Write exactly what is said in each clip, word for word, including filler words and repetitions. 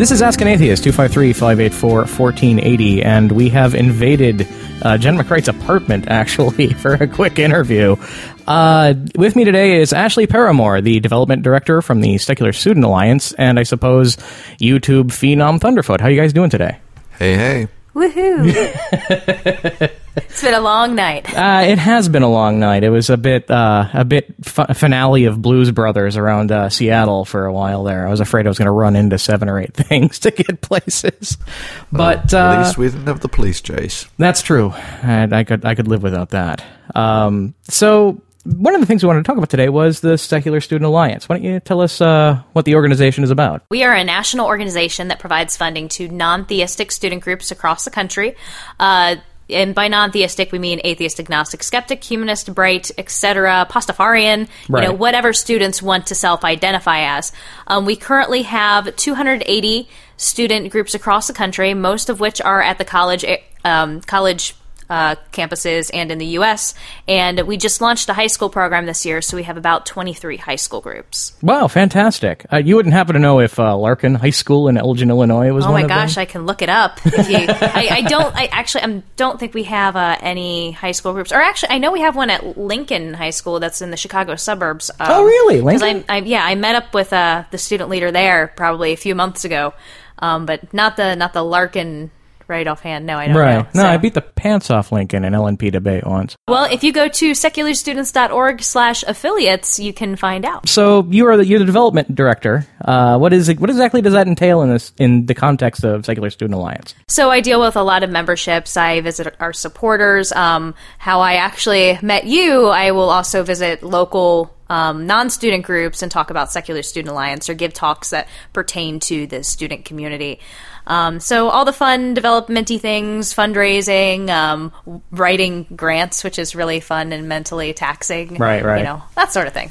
This is Ask an Atheist, two five three, five eight four, one four eight zero, and we have invaded uh, Jen McCright's apartment, actually, for a quick interview. Uh, with me today is Ashley Paramore, the development director from the Secular Student Alliance, and I suppose YouTube phenom Thunderfoot. How are you guys doing today? Hey, hey. Woohoo! It's been a long night. Uh, it has been a long night. It was a bit, uh, a bit f- finale of Blues Brothers around uh, Seattle for a while there. I was afraid I was going to run into seven or eight things to get places, but well, at uh, least we didn't have the police chase. That's true, and I could I could live without that. Um, so. One of the things we wanted to talk about today was the Secular Student Alliance. Why don't you tell us uh, what the organization is about? We are a national organization that provides funding to non-theistic student groups across the country. Uh, and by non-theistic, we mean atheist, agnostic, skeptic, humanist, bright, et cetera, Pastafarian, right. you know, whatever students want to self-identify as. Um, we currently have two hundred eighty student groups across the country, most of which are at the college um, college Uh, campuses and in the U S, and we just launched a high school program this year, so we have about twenty-three high school groups. Wow, fantastic. Uh, you wouldn't happen to know if uh, Larkin High School in Elgin, Illinois was oh one my of gosh, them? I can look it up. If you, I, I don't, I actually I don't think we have uh, any high school groups, or actually I know we have one at Lincoln High School that's in the Chicago suburbs. Um, oh really? Lincoln? I, I, yeah, I met up with uh, the student leader there probably a few months ago, um, but not the not the Larkin right offhand. No, I don't right. know. No, so. I beat the pants off Lincoln in L N P debate once. Well, if you go to secular students dot org slash affiliates, you can find out. So you are the, you're the development director. Uh, what is it, what exactly does that entail in this in the context of Secular Student Alliance? So I deal with a lot of memberships. I visit our supporters. Um, how I actually met you, I will also visit local Um, non-student groups and talk about Secular Student Alliance or give talks that pertain to the student community. Um, so all the fun development-y things, fundraising, um, writing grants, which is really fun and mentally taxing. Right, right. You know, that sort of thing.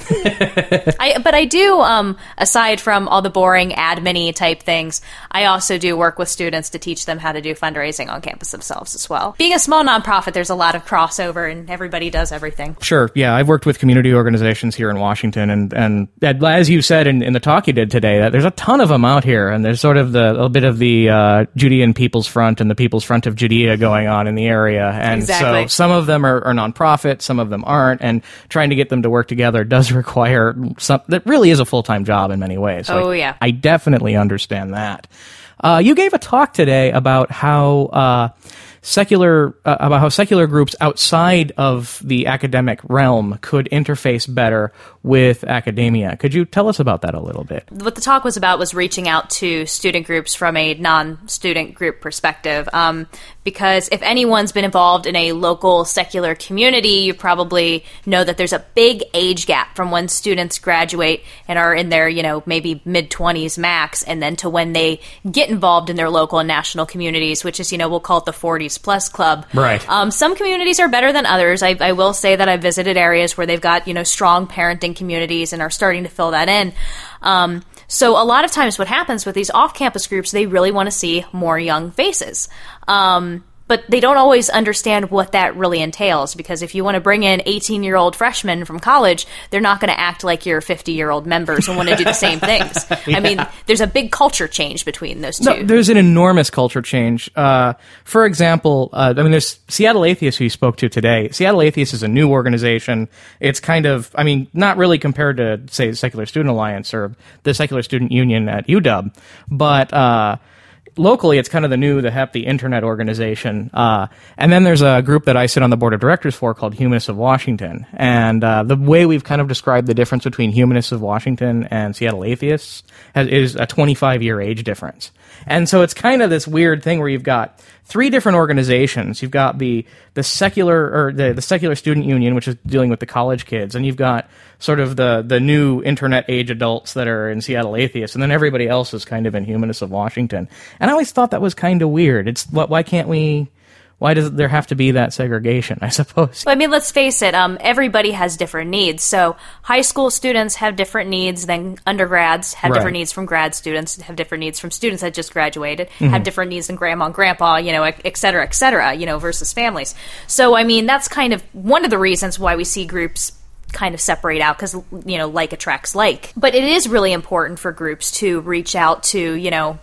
I, but I do, um, aside from all the boring admin-y type things, I also do work with students to teach them how to do fundraising on campus themselves as well. Being a small nonprofit, there's a lot of crossover and everybody does everything. Sure, yeah. I've worked with community organizations here in Washington, and, and as you said in, in the talk you did today, that there's a ton of them out here, and there's sort of the a bit of the uh, Judean People's Front and the People's Front of Judea going on in the area, and exactly. so some of them are, are nonprofit, some of them aren't, and trying to get them to work together does require some, that really is a full-time job in many ways. So oh, I, yeah. I definitely understand that. Uh, you gave a talk today about how uh, secular uh, about how secular groups outside of the academic realm could interface better with academia. Could you tell us about that a little bit? What the talk was about was reaching out to student groups from a non-student group perspective. Um, because if anyone's been involved in a local secular community, you probably know that there's a big age gap from when students graduate and are in their, you know, maybe mid-twenties max, and then to when they get involved in their local and national communities, which is, you know, we'll call it the forties plus club. Right. Um, some communities are better than others. I, I will say that I've visited areas where they've got, you know, strong parenting communities and are starting to fill that in. Um, so a lot of times what happens with these off-campus groups, they really want to see more young faces. Um, but they don't always understand what that really entails, because if you want to bring in eighteen-year-old freshmen from college, they're not going to act like your fifty-year-old members and want to do the same things. yeah. I mean, there's a big culture change between those two. No, there's an enormous culture change. Uh, for example, uh, I mean, there's Seattle Atheists who you spoke to today. Seattle Atheists is a new organization. It's kind of, I mean, not really compared to, say, the Secular Student Alliance or the Secular Student Union at U W, but uh, locally, it's kind of the new, the hep, the internet organization. Uh, and then there's a group that I sit on the board of directors for called Humanists of Washington. And uh, the way we've kind of described the difference between Humanists of Washington and Seattle Atheists has, is a twenty-five year age difference. And so it's kind of this weird thing where you've got three different organizations. You've got the the secular or the, the Secular Student Union, which is dealing with the college kids, and you've got sort of the the new internet age adults that are in Seattle Atheists, and then everybody else is kind of in Humanists of Washington. And I always thought that was kind of weird. It's what why can't we? Why does there have to be that segregation, I suppose? I mean, let's face it, um, everybody has different needs. So high school students have different needs than undergrads, have Right. different needs from grad students, have different needs from students that just graduated, Mm-hmm. have different needs than grandma and grandpa, you know, et cetera, et cetera, you know, versus families. So, I mean, that's kind of one of the reasons why we see groups kind of separate out, because, you know, like attracts like. But it is really important for groups to reach out to, you know,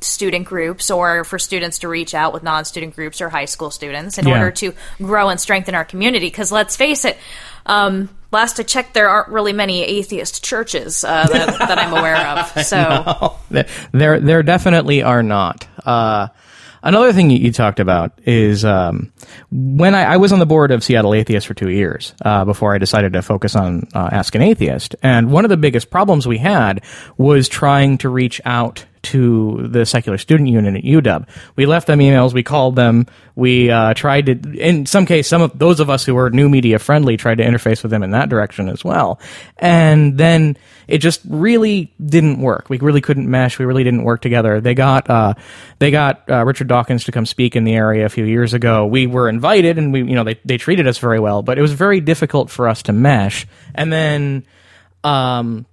student groups or for students to reach out with non-student groups or high school students in Yeah. order to grow and strengthen our community. Because let's face it, um, last I checked, there aren't really many atheist churches uh, that, that I'm aware of. So No, there, there definitely are not. Uh, another thing you, you talked about is um, when I, I was on the board of Seattle Atheist for two years uh, before I decided to focus on uh, Ask an Atheist. And one of the biggest problems we had was trying to reach out to the secular student union at U W. We left them emails, we called them, we uh, tried to, in some case, some of those of us who were new media friendly tried to interface with them in that direction as well. And then it just really didn't work. We really couldn't mesh. We really didn't work together. They got, uh, they got uh, Richard Dawkins to come speak in the area a few years ago. We were invited and we, you know, they, they treated us very well, but it was very difficult for us to mesh. And then, um,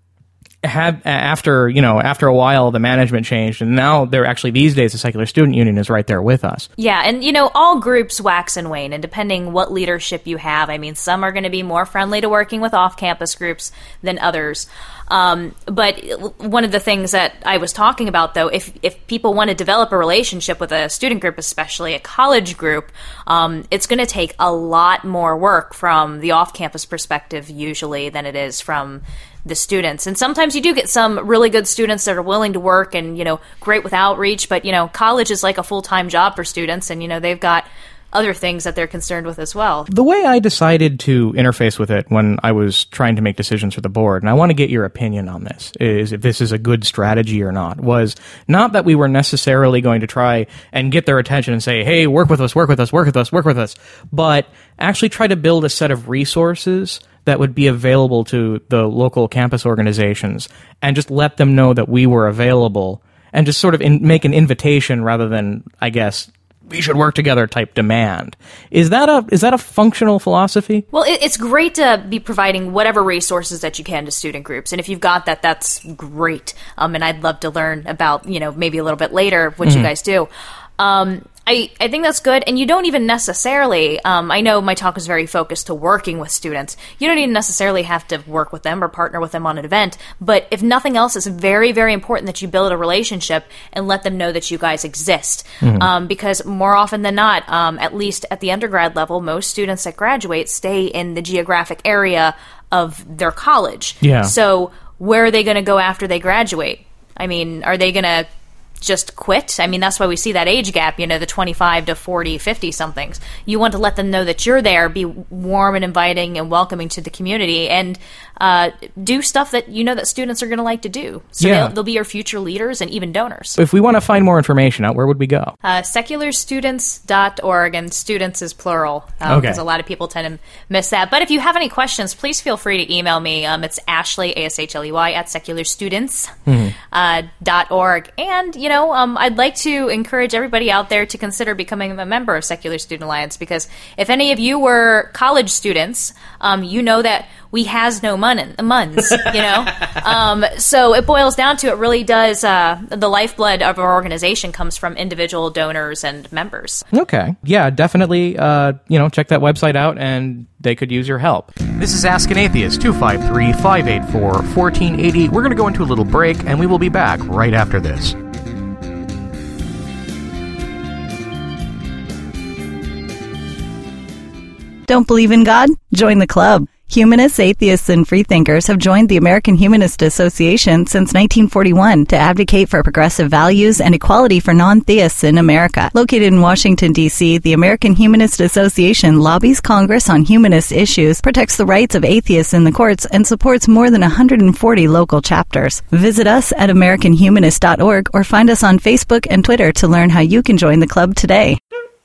Had after you know after a while the management changed, and now they're actually these days the Secular Student Union is right there with us. yeah, and you know all groups wax and wane, and depending what leadership you have, I mean, some are going to be more friendly to working with off-campus groups than others. Um, but one of the things that I was talking about, though, if if people want to develop a relationship with a student group, especially a college group, um, it's going to take a lot more work from the off-campus perspective usually than it is from the students. And sometimes you do get some really good students that are willing to work and, you know, great with outreach, but, you know, college is like a full-time job for students and, you know, they've got other things that they're concerned with as well. The way I decided to interface with it when I was trying to make decisions for the board, and I want to get your opinion on this, is if this is a good strategy or not, was not that we were necessarily going to try and get their attention and say, hey, work with us, work with us, work with us, work with us, but actually try to build a set of resources that would be available to the local campus organizations and just let them know that we were available and just sort of in, make an invitation rather than, I guess, we should work together type demand. Is that a is that a functional philosophy? Well, it, it's great to be providing whatever resources that you can to student groups. And if you've got that, that's great. Um, and I'd love to learn about, you know, maybe a little bit later what mm-hmm. you guys do. Um, I, I think that's good, and you don't even necessarily, um, I know my talk was very focused to working with students. You don't even necessarily have to work with them or partner with them on an event, but if nothing else, it's very, very important that you build a relationship and let them know that you guys exist. Mm-hmm. Um, because more often than not, um, at least at the undergrad level, most students that graduate stay in the geographic area of their college. Yeah. So where are they going to go after they graduate? I mean, are they going to just quit? I mean, that's why we see that age gap, you know, the twenty-five to forty, fifty somethings. You want to let them know that you're there, be warm and inviting and welcoming to the community, and uh, do stuff that you know that students are going to like to do. So yeah. they'll, they'll be your future leaders and even donors. If we want to find more information out, where would we go? Uh, secular students dot org, and students is plural, um, okay. because a lot of people tend to miss that. But if you have any questions, please feel free to email me. Um, it's Ashley, A S H L E Y, at secular students dot org. Mm-hmm. Uh, and, you know, know, um, I'd like to encourage everybody out there to consider becoming a member of Secular Student Alliance, because if any of you were college students, um, you know that we has no mun- muns, you know? um, so it boils down to, it really does, uh, the lifeblood of our organization comes from individual donors and members. Okay. Yeah, definitely, uh, you know, check that website out, and they could use your help. This is Ask an Atheist, two five three, five eight four, one four eight zero. We're going to go into a little break, and we will be back right after this. Don't believe in God? Join the club. Humanists, atheists, and freethinkers have joined the American Humanist Association since nineteen forty-one to advocate for progressive values and equality for non-theists in America. Located in Washington, D C, the American Humanist Association lobbies Congress on humanist issues, protects the rights of atheists in the courts, and supports more than one hundred forty local chapters. Visit us at american humanist dot org or find us on Facebook and Twitter to learn how you can join the club today.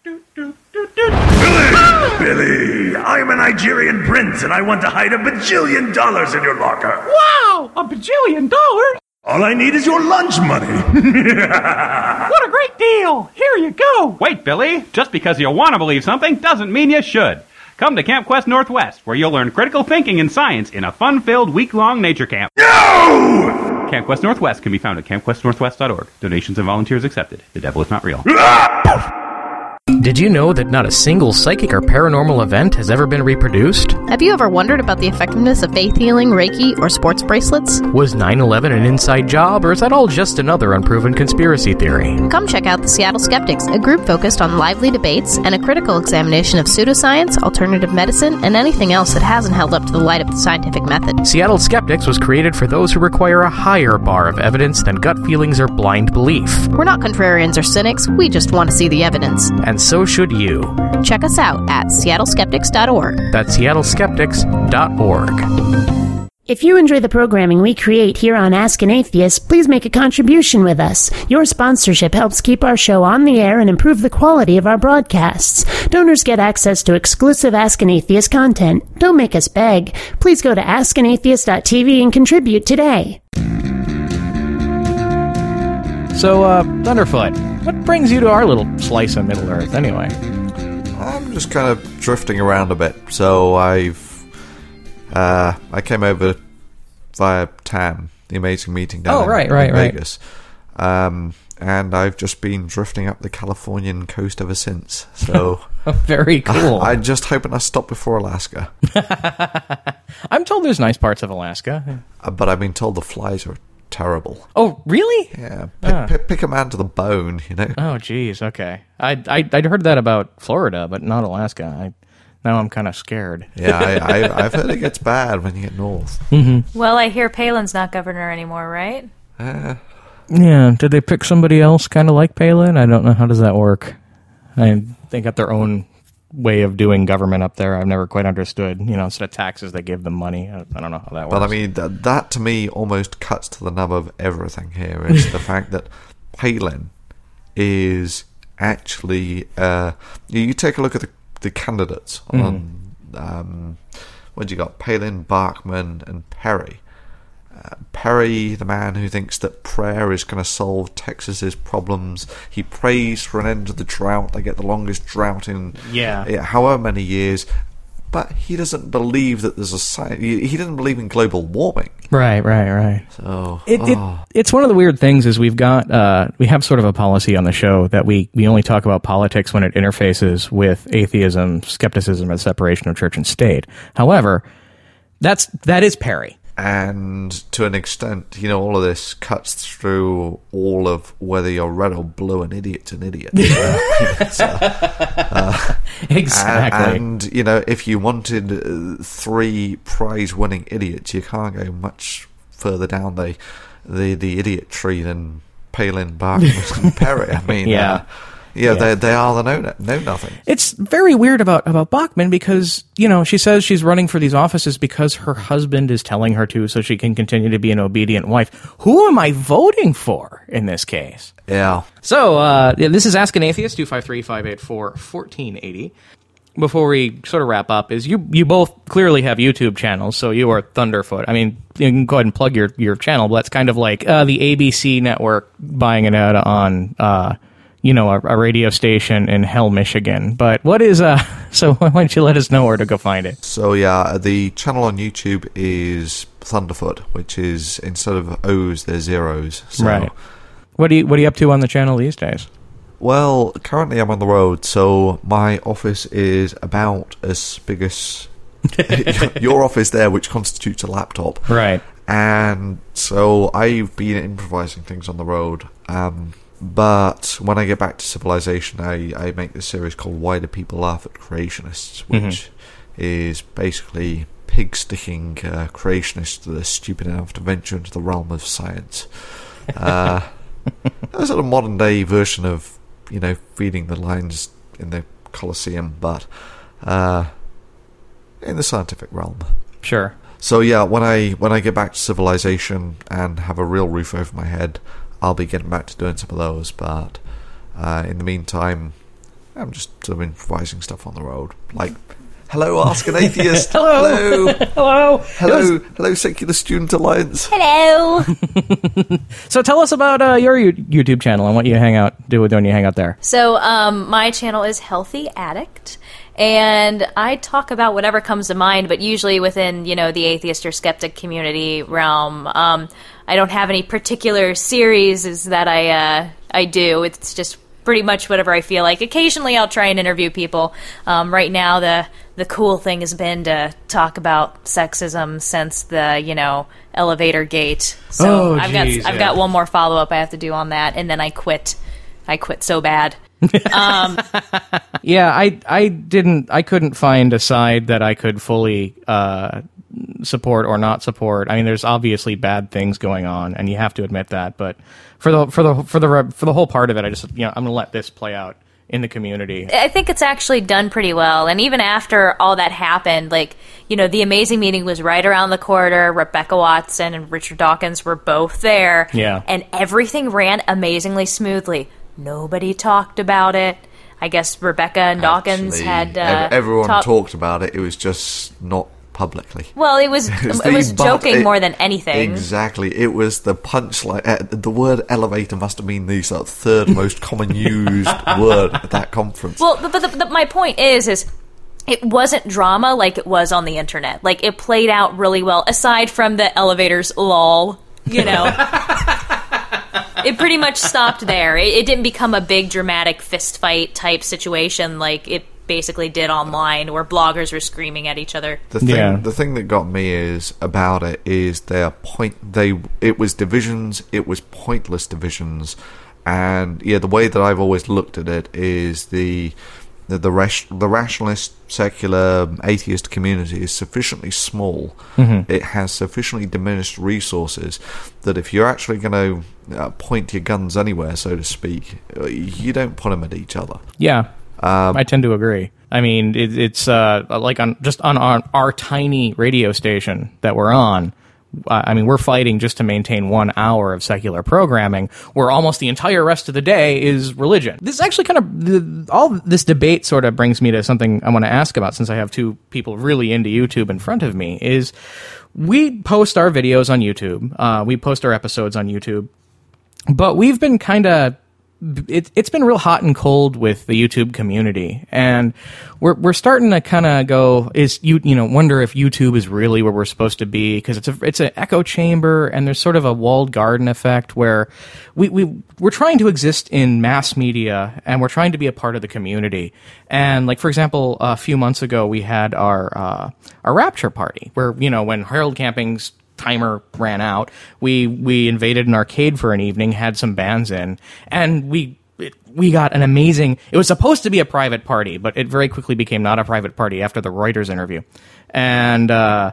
Billy! Billy! I'm a Nigerian prince, and I want to hide a bajillion dollars in your locker. Wow! A bajillion dollars? All I need is your lunch money. What a great deal! Here you go! Wait, Billy. Just because you want to believe something doesn't mean you should. Come to Camp Quest Northwest, where you'll learn critical thinking and science in a fun-filled week-long nature camp. No! Camp Quest Northwest can be found at camp quest northwest dot org. Donations and volunteers accepted. The devil is not real. Did you know that not a single psychic or paranormal event has ever been reproduced? Have you ever wondered about the effectiveness of faith healing, Reiki, or sports bracelets? Was nine eleven an inside job, or is that all just another unproven conspiracy theory? Come check out the Seattle Skeptics, a group focused on lively debates and a critical examination of pseudoscience, alternative medicine, and anything else that hasn't held up to the light of the scientific method. Seattle Skeptics was created for those who require a higher bar of evidence than gut feelings or blind belief. We're not contrarians or cynics, we just want to see the evidence. And so should you. Check us out at seattle skeptics dot org. That's seattle skeptics dot org. If you enjoy the programming we create here on Ask an Atheist, please make a contribution with us. Your sponsorship helps keep our show on the air and improve the quality of our broadcasts. Donors get access to exclusive Ask an Atheist content. Don't make us beg. Please go to ask an atheist dot t v and contribute today. So, uh, Thunderfoot, what brings you to our little slice of Middle-earth, anyway? I'm just kind of drifting around a bit. So I've, uh, I came over via Tam, the amazing meeting down oh, in, right, right, in right. Vegas. Um, and I've just been drifting up the Californian coast ever since. So very cool. I, I'm just hoping I stop before Alaska. I'm told there's nice parts of Alaska. Uh, but I've been told the flies are terrible. Oh, really? Yeah, pick, Ah. pick, pick a man to the bone, you know. Oh, geez, okay. I, I, I'd heard that about Florida, but not Alaska. I, now I'm kind of scared. Yeah, I, I, I've heard it gets bad when you get north. Mm-hmm. Well, I hear Palin's not governor anymore, right? Uh, Yeah, did they pick somebody else kind of like Palin? I don't know. How does that work? I, they got their own way of doing government up there. I've never quite understood. You know, instead of taxes, they give them money. I, I don't know how that works. But I mean, th- that to me almost cuts to the nub of everything here is the fact that Palin is actually. Uh, you, you take a look at the, the candidates Mm-hmm. on. Um, what do you got? Palin, Bachmann, and Perry. Uh, Perry, the man who thinks that prayer is going to solve Texas's problems. He prays for an end to the drought. They get the longest drought in Yeah. uh, however many years. But he doesn't believe that there's a sci- he he doesn't believe in global warming. Right, right, right. So It, oh. it it's one of the weird things is we've got uh, we have sort of a policy on the show that we, we only talk about politics when it interfaces with atheism, skepticism, and separation of church and state. However, that's that is Perry. And to an extent, you know, all of this cuts through all of whether you're red or blue. An idiot's an idiot. So, uh, Exactly. And, and, you know, if you wanted uh, three prize-winning idiots, you can't go much further down the the, the idiot tree than Palin, Bachmann, and Perry. I mean, Yeah. uh, yeah, Yeah. they they are the know know nothing. It's very weird about, about Bachmann because, you know, she says she's running for these offices because her husband is telling her to so she can continue to be an obedient wife. Who am I voting for in this case? Yeah. So, uh, yeah, this is Ask an Atheist, two five three, five eight four, one four eight zero. Before we sort of wrap up, is you you both clearly have YouTube channels, so you are Thunderfoot. I mean, you can go ahead and plug your, your channel, but that's kind of like uh, the A B C network buying it out on... Uh, you know, a, a radio station in Hell, Michigan. But what is, uh, so why don't you let us know where to go find it? So yeah, the channel on YouTube is Thunderfoot, which is instead of O's, they're zeros. So, Right. What are you, what are you up to on the channel these days? Well, currently I'm on the road, so my office is about as big as your office there, which constitutes a laptop. Right. And so I've been improvising things on the road. Um, But when I get back to Civilization, I, I make this series called Why Do People Laugh at Creationists, which mm-hmm. is basically pig-sticking uh, creationists that are stupid enough to venture into the realm of science. Uh, a sort of modern-day version of, you know, feeding the lions in the Colosseum, but uh, in the scientific realm. Sure. So yeah, when I when I get back to Civilization and have a real roof over my head, I'll be getting back to doing some of those, but uh, in the meantime, I'm just sort of improvising stuff on the road. Like, hello, Ask an Atheist. Hello. Hello. Hello. Hello. Was... Hello, Secular Student Alliance. Hello. So tell us about uh, your YouTube channel and what you hang out do when you hang out there. So um, my channel is Healthy Addict. And I talk about whatever comes to mind, but usually within, you know, the atheist or skeptic community realm. Um, I don't have any particular series that I uh, I do. It's just pretty much whatever I feel like. Occasionally, I'll try and interview people. Um, right now, the the cool thing has been to talk about sexism since the you know elevator gate. So Oh, I've got geez, I've yeah. got one more follow up I have to do on that, and then I quit. I quit so bad. Um, Yeah, I I didn't I couldn't find a side that I could fully uh, support or not support. I mean, there's obviously bad things going on, and you have to admit that. But for the for the for the for the whole part of it, I just you know I'm going to let this play out in the community. I think it's actually done pretty well. And even after all that happened, like, you know, the Amazing Meeting was right around the corner. Rebecca Watson and Richard Dawkins were both there. Yeah. And everything ran amazingly smoothly. Nobody talked about it. I guess Rebecca and Dawkins Actually, had... Uh, ev- everyone talk- talked about it. It was just not publicly. Well, it was It it was was, the- but joking it- more than anything. Exactly. It was the punchline. Uh, the word elevator must have been the sort of third most common used word at that conference. Well, but, but the, the, my point is, is it wasn't drama like it was on the internet. Like, it played out really well, aside from the elevators lol, you know. It pretty much stopped there. It, it didn't become a big dramatic fist fight type situation like it basically did online, where bloggers were screaming at each other. The thing, Yeah. the thing that got me is about it is their point. They it was divisions. It was pointless divisions, and yeah, the way that I've always looked at it is the the the, ras- the rationalist, secular, atheist community is sufficiently small. Mm-hmm. It has sufficiently diminished resources that if you're actually going to uh, point your guns anywhere, so to speak, uh, you don't put them at each other. Yeah, I tend to agree. I mean, it, it's uh, like on just on our, our tiny radio station that we're on. Uh, I mean, we're fighting just to maintain one hour of secular programming, where almost the entire rest of the day is religion. This actually kind of the, all this debate sort of brings me to something I want to ask about, since I have two people really into YouTube in front of me. Is we post our videos on YouTube, uh, we post our episodes on YouTube, but we've been kind of it, it's been real hot and cold with the YouTube community, and we're we're starting to kind of go is you you know wonder if YouTube is really where we're supposed to be, because it's a it's an echo chamber, and there's sort of a walled garden effect where we we we're trying to exist in mass media, and we're trying to be a part of the community. And like, for example, a few months ago we had our uh, our Rapture party, where you know when Harold Camping's timer ran out, we we invaded an arcade for an evening, had some bands in, and we it, we got an amazing. It was supposed to be a private party, but it very quickly became not a private party after the Reuters interview, and uh,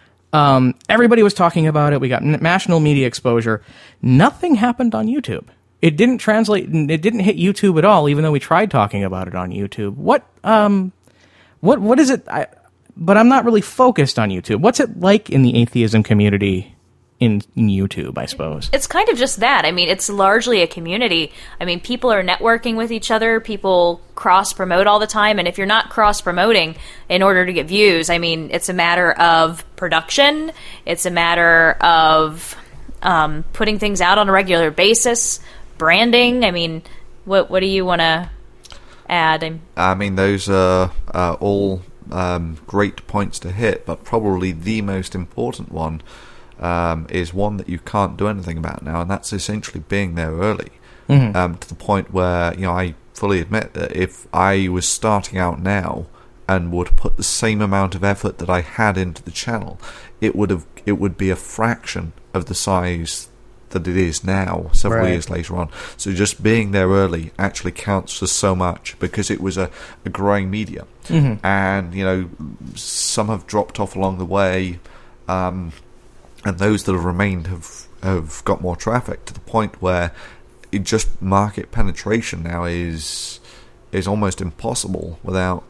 um, everybody was talking about it. We got national media exposure. Nothing happened on YouTube. It didn't translate. It didn't hit YouTube at all, even though we tried talking about it on YouTube. What um, what what is it? I, But I'm not really focused on YouTube. What's it like in the atheism community in, in YouTube, I suppose? It's kind of just that. I mean, it's largely a community. I mean, people are networking with each other. People cross-promote all the time. And if you're not cross-promoting in order to get views, I mean, it's a matter of production. It's a matter of um, putting things out on a regular basis, branding. I mean, what what do you want to add? I'm- I mean, those are uh, all um, great points to hit, but probably the most important one um, is one that you can't do anything about now, and that's essentially being there early. Mm-hmm. Um, to the point where, you know, I fully admit that if I was starting out now and would put the same amount of effort that I had into the channel, it would have it would be a fraction of the size that it is now, several Right. years later on. So just being there early actually counts for so much, because it was a, a growing media. Mm-hmm. And, you know, some have dropped off along the way, um, and those that have remained have, have got more traffic, to the point where it just market penetration now is is almost impossible without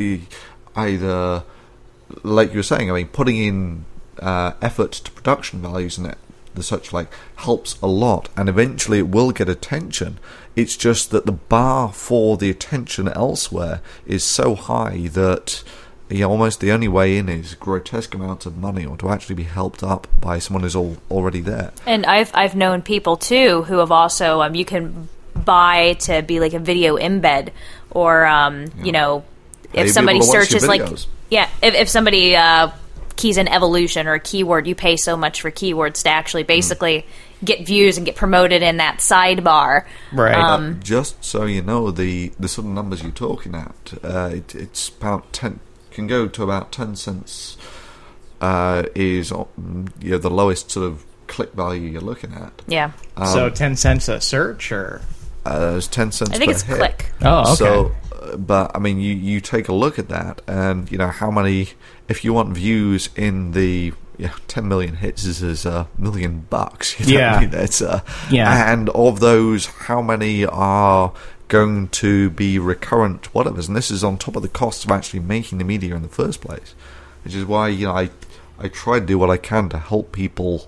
either, like you were saying, I mean, putting in uh, effort to production values and it, the such like helps a lot, and eventually it will get attention. It's just that the bar for the attention elsewhere is so high that, you know, almost the only way in is grotesque amounts of money, or to actually be helped up by someone who's all, already there. And I've I've known people too who have also um, you can buy to be like a video embed, or um, yeah. you know, if Pay somebody people to watch searches your like videos. yeah, if if somebody uh, keys in evolution or a keyword, you pay so much for keywords to actually basically mm. get views and get promoted in that sidebar. Right. Um, uh, just so you know, the, the sort of numbers you're talking at, uh, it, it's about ten, can go to about ten cents. Uh, is you know the lowest sort of click value you're looking at. Yeah. Um, so ten cents a search, or uh, it's ten cents. I think per it's hit. click. Oh, okay. So, uh, but I mean, you you take a look at that, and you know how many. If you want views in the yeah, ten million hits is, is a million bucks. You know yeah. what I mean? It's uh, yeah. And of those, how many are going to be recurrent whatevers? And this is on top of the costs of actually making the media in the first place, which is why you know I. I try to do what I can to help people,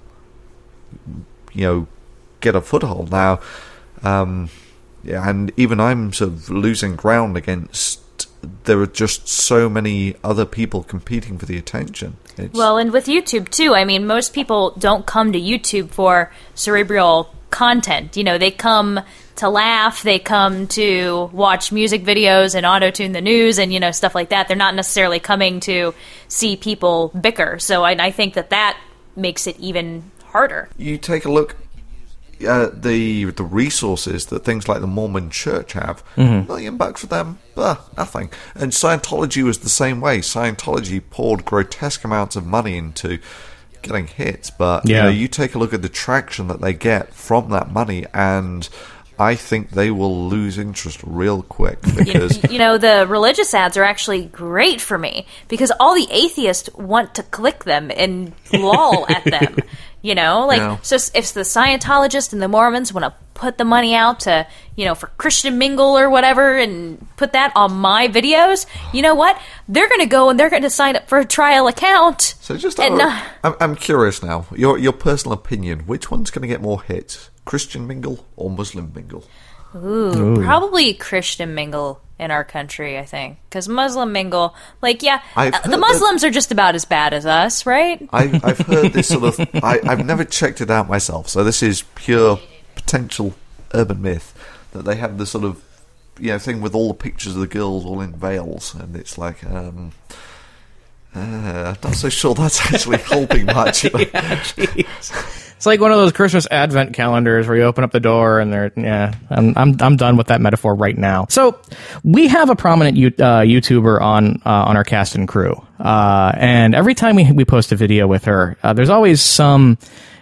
you know, get a foothold. Now, um, yeah, and even I'm sort of losing ground against. There are just so many other people competing for the attention. It's well, and with YouTube too. I mean, most people don't come to YouTube for cerebral content. You know, they come to laugh, they come to watch music videos and auto-tune the news and, you know, stuff like that. They're not necessarily coming to see people bicker. So I, I think that that makes it even harder. You take a look at the the resources that things like the Mormon Church have. Mm-hmm. A million bucks for them, bah, nothing. And Scientology was the same way. Scientology poured grotesque amounts of money into getting hits, but yeah. you know, you take a look at the traction that they get from that money, and I think they will lose interest real quick because you, you know the religious ads are actually great for me because all the atheists want to click them and lol at them. You know, like yeah. so if the Scientologists and the Mormons want to put the money out to, you know, for Christian Mingle or whatever and put that on my videos, you know what? They're going to go and they're going to sign up for a trial account. So just, and, uh, uh, I'm, I'm curious now. Your your personal opinion: which one's going to get more hits, Christian Mingle or Muslim Mingle? Ooh, Ooh. Probably Christian Mingle in our country, I think, because Muslim Mingle, like, yeah, uh, the Muslims that, are just about as bad as us, right? I, I've heard this sort of. I, I've never checked it out myself, so this is pure potential urban myth that they have this sort of, you know, thing with all the pictures of the girls all in veils, and it's like, um, uh, I'm not so sure that's actually helping much. Yeah, it's like one of those Christmas advent calendars where you open up the door and they're, yeah, I'm I'm I'm done with that metaphor right now. So we have a prominent U, uh, YouTuber on uh, on our cast and crew, uh, and every time we we post a video with her, uh, there's always some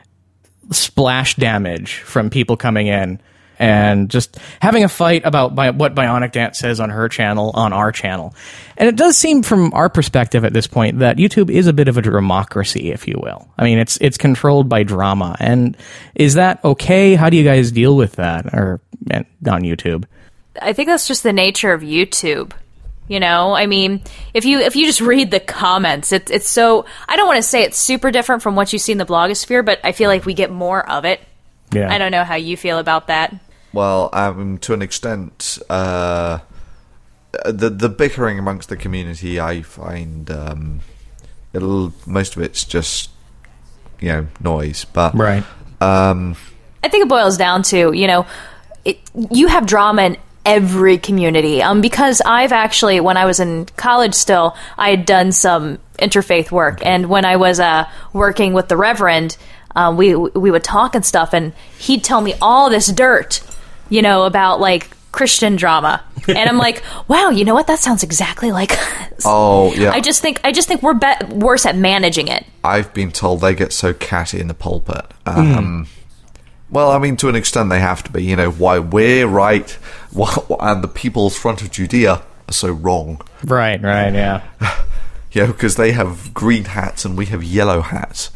splash damage from people coming in and just having a fight about bi- what Bionic Dance says on her channel, on our channel. And it does seem from our perspective at this point that YouTube is a bit of a dramocracy, if you will. I mean, it's it's controlled by drama. And is that okay? How do you guys deal with that or on YouTube? I think that's just the nature of YouTube. You know, I mean, if you if you just read the comments, it's it's so, I don't want to say it's super different from what you see in the blogosphere, but I feel like we get more of it. Yeah. I don't know how you feel about that. Well, um, to an extent, uh, the the bickering amongst the community, I find um, it'll most of it's just, you know, noise. But right, um, I think it boils down to, you know, it, you have drama in every community. Um, because I've actually, when I was in college, still, I had done some interfaith work, and when I was uh, working with the Reverend, uh, we we would talk and stuff, and he'd tell me all this dirt. You know, about, like, Christian drama. And I'm like, wow, you know what? That sounds exactly like us. Oh, yeah. I just think I just think we're be- worse at managing it. I've been told they get so catty in the pulpit. Um, mm. Well, I mean, to an extent they have to be. You know, why we're right and the people's front of Judea are so wrong. Right, right, yeah. Yeah, because they have green hats and we have yellow hats.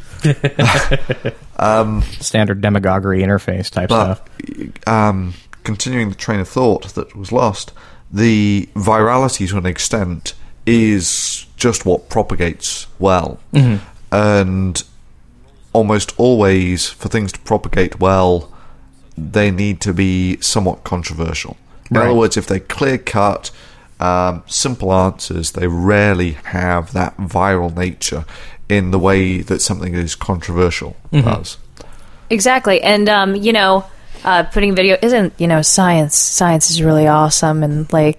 um, Standard demagoguery interface type but, stuff. Um, continuing the train of thought that was lost, the virality to an extent is just what propagates well. Mm-hmm. And almost always, for things to propagate well, they need to be somewhat controversial. In right. other words, if they're clear-cut, um, simple answers, they rarely have that viral nature in the way that something that is controversial mm-hmm. does. Exactly. And, um, you know, uh, putting video isn't, you know, science. Science is really awesome. And, like,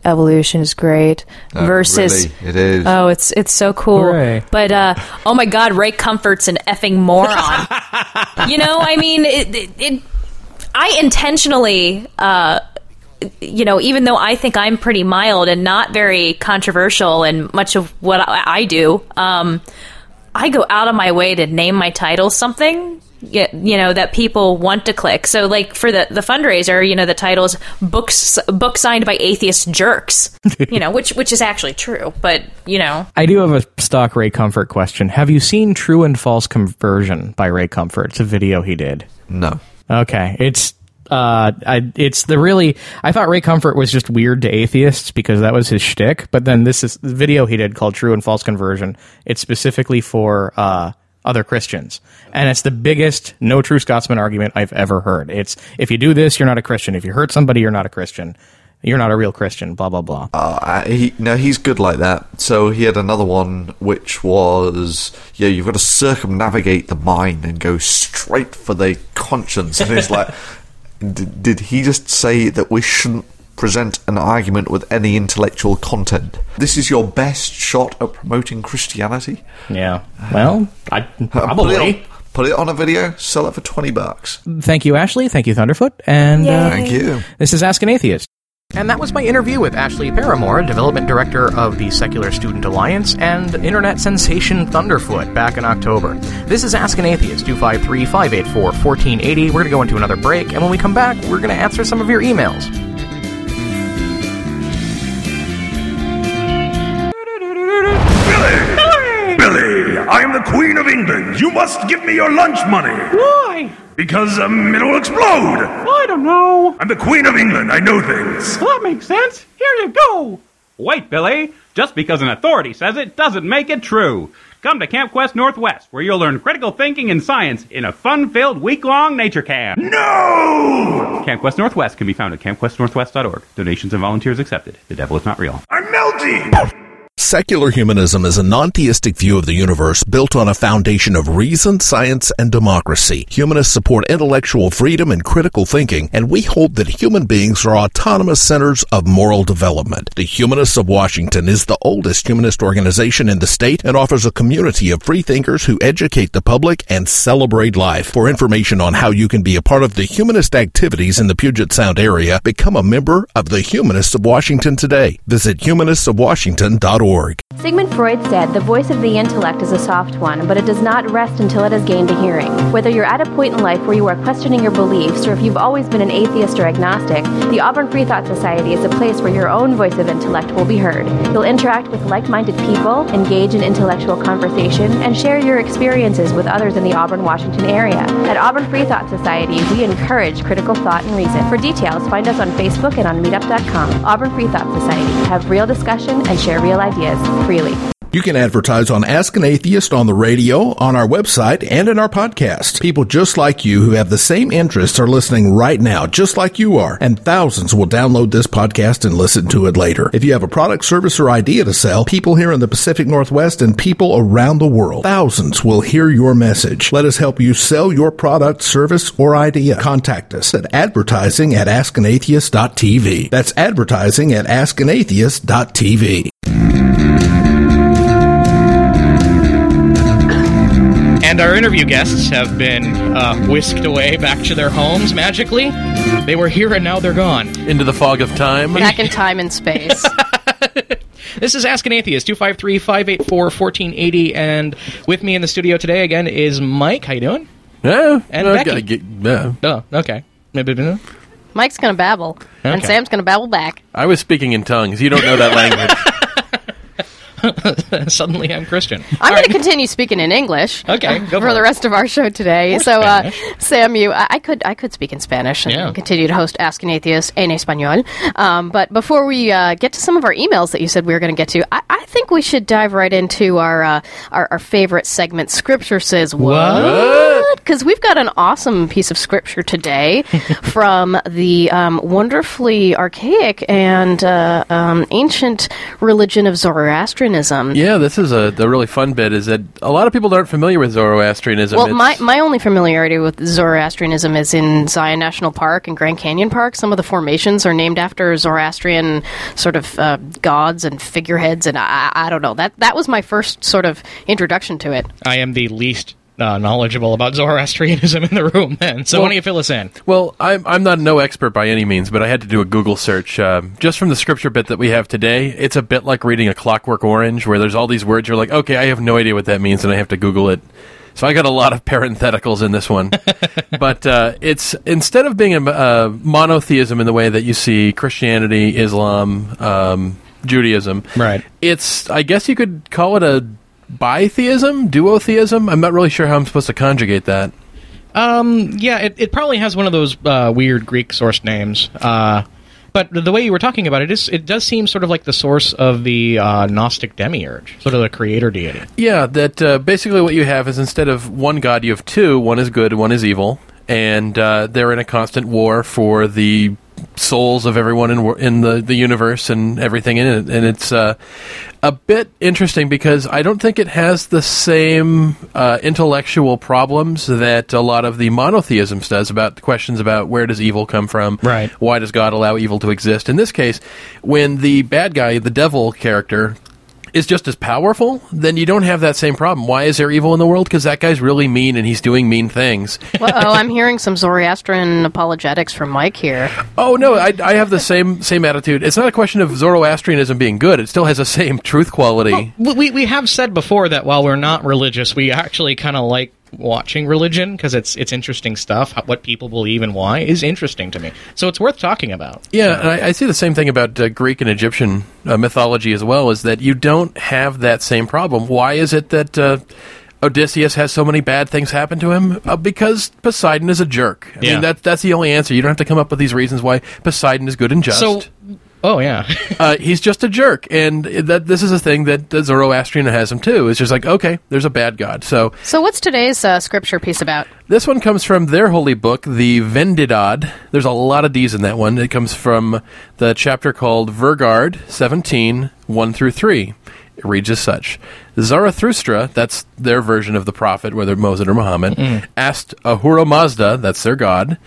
evolution is great. Oh, Versus, really? It is. Oh, it's it's so cool. Hooray. But uh, oh my God, Ray Comfort's an effing moron. You know, I mean, it. it, it I intentionally. Uh, You know, even though I think I'm pretty mild and not very controversial in much of what I, I do, um, I go out of my way to name my title something, you know, that people want to click. So, like, for the, the fundraiser, you know, the title's books book signed by atheist jerks, you know, which which is actually true. But, you know. I do have a stock Ray Comfort question. Have you seen True and False Conversion by Ray Comfort? It's a video he did. No. Okay. It's... Uh, I, it's the really. I thought Ray Comfort was just weird to atheists because that was his shtick. But then this is the video he did called "True and False Conversion." It's specifically for uh, other Christians, and it's the biggest no true Scotsman argument I've ever heard. It's if you do this, you're not a Christian. If you hurt somebody, you're not a Christian. You're not a real Christian. Blah blah blah. Uh, he, no, he's good like that. So he had another one which was, yeah, you've got to circumnavigate the mind and go straight for the conscience, and it's like. Did, did he just say that we shouldn't present an argument with any intellectual content? This is your best shot at promoting Christianity? Yeah. Well, I probably. Put it, on, put it on a video, sell it for twenty bucks. Thank you, Ashley. Thank you, Thunderfoot. And uh, Thank you. This is Ask an Atheist. And that was my interview with Ashley Paramore, Development Director of the Secular Student Alliance and internet sensation Thunderfoot back in October. This is Ask an Atheist, two five three, five eight four, one four eight zero. We're going to go into another break, and when we come back, we're going to answer some of your emails. Billy! Billy, I am the Queen of England. You must give me your lunch money. Why? Because um, it'll explode. I don't know. I'm the Queen of England. I know things. Well, that makes sense. Here you go. Wait, Billy. Just because an authority says it doesn't make it true. Come to Camp Quest Northwest, where you'll learn critical thinking and science in a fun-filled week-long nature camp. No! Camp Quest Northwest can be found at camp quest northwest dot org. Donations and volunteers accepted. The devil is not real. I'm melting! Secular humanism is a non-theistic view of the universe built on a foundation of reason, science, and democracy. Humanists support intellectual freedom and critical thinking, and we hold that human beings are autonomous centers of moral development. The Humanists of Washington is the oldest humanist organization in the state and offers a community of free thinkers who educate the public and celebrate life. For information on how you can be a part of the humanist activities in the Puget Sound area, become a member of the Humanists of Washington today. Visit humanists of washington dot org. Sigmund Freud said, "The voice of the intellect is a soft one, but it does not rest until it has gained a hearing." Whether you're at a point in life where you are questioning your beliefs, or if you've always been an atheist or agnostic, the Auburn Free Thought Society is a place where your own voice of intellect will be heard. You'll interact with like-minded people, engage in intellectual conversation, and share your experiences with others in the Auburn, Washington area. At Auburn Free Thought Society, we encourage critical thought and reason. For details, find us on Facebook and on meetup dot com. Auburn Free Thought Society. Have real discussion and share real ideas freely. You can advertise on Ask an Atheist on the radio, on our website, and in our podcast. People just like you who have the same interests are listening right now, just like you are, and thousands will download this podcast and listen to it later. If you have a product, service, or idea to sell, people here in the Pacific Northwest and people around the world, thousands will hear your message. Let us help you sell your product, service, or idea. Contact us at advertising at ask an atheist dot t v. That's advertising at ask an atheist dot t v. And our interview guests have been uh, whisked away back to their homes magically. They were here and now they're gone. Into the fog of time. Back in time and space. This is Ask an Atheist, two five three, five eight four, one four eight zero, and with me in the studio today again is Mike. How you doing? Yeah. And I Becky. gotta get, yeah. Oh, okay. Mike's going to babble, okay. and Sam's going to babble back. I was speaking in tongues. You don't know that language. Suddenly I'm Christian. I'm going to continue speaking in English. Okay, go for, for the rest of our show today. Or so, uh, Spanish. Sam, you, I, I could, I could speak in Spanish and Yeah. continue to host Ask an Atheist en Español. Um, but before we uh, get to some of our emails that you said we were going to get to, I, I think we should dive right into our, uh, our our favorite segment. Scripture says what? What? because we've got an awesome piece of scripture today from the um, wonderfully archaic and uh, um, ancient religion of Zoroastrianism. Yeah, this is a the really fun bit, is that a lot of people aren't familiar with Zoroastrianism. Well, It's- my, my only familiarity with Zoroastrianism is in Zion National Park and Grand Canyon Park. Some of the formations are named after Zoroastrian sort of uh, gods and figureheads, and I, I don't know. That that was my first sort of introduction to it. I am the least uh, knowledgeable about Zoroastrianism in the room, then. So Well- why don't you fill us in? Well, I'm, I'm not no expert by any means, but I had to do a Google search. Uh, just from the scripture bit that we have today, it's a bit like reading a Clockwork Orange, where there's all these words, you're like, okay, I have no idea what that means, and I have to Google it. So I got a lot of parentheticals in this one. But uh, it's, instead of being a, a monotheism in the way that you see Christianity, Islam, um, Judaism, right? It's, I guess you could call it a bitheism, duotheism. I'm not really sure how I'm supposed to conjugate that. Um, yeah, it, it probably has one of those uh, weird Greek-sourced names. Uh, but the way you were talking about it, is, it does seem sort of like the source of the uh, Gnostic demiurge, sort of the creator deity. Yeah, that uh, basically what you have is instead of one god, you have two. One is good, one is evil. And uh, they're in a constant war for the souls of everyone in in the, the universe and everything in it. And it's uh, a bit interesting because I don't think it has the same uh, intellectual problems that a lot of the monotheisms does, about questions about where does evil come from, right? Why does God allow evil to exist? In this case, when the bad guy, the devil character, is just as powerful, then you don't have that same problem. Why is there evil in the world? Because that guy's really mean and he's doing mean things. Well, oh, I'm hearing some Zoroastrian apologetics from Mike here. Oh, no, I, I have the same same attitude. It's not a question of Zoroastrianism being good. It still has the same truth quality. Well, we, we have said before that while we're not religious, we actually kind of like watching religion because it's it's interesting stuff. How, what people believe and why is interesting to me. So it's worth talking about. Yeah, and I, I see the same thing about uh, Greek and Egyptian uh, mythology as well, is that you don't have that same problem. Why is it that uh, Odysseus has so many bad things happen to him? Uh, because Poseidon is a jerk. I Yeah. mean, that, that's the only answer. You don't have to come up with these reasons why Poseidon is good and just. So, oh, yeah. uh, he's just a jerk, and that this is a thing that uh, Zoroastrian has him too. It's just like, okay, there's a bad god. So So what's today's uh, scripture piece about? this one comes from their holy book, the Vendidad. There's a lot of D's in that one. It comes from the chapter called Vergard seventeen, one through three. It reads as such. Zarathustra, that's their version of the prophet, whether Moses or Muhammad, Mm. asked Ahura Mazda, that's their god,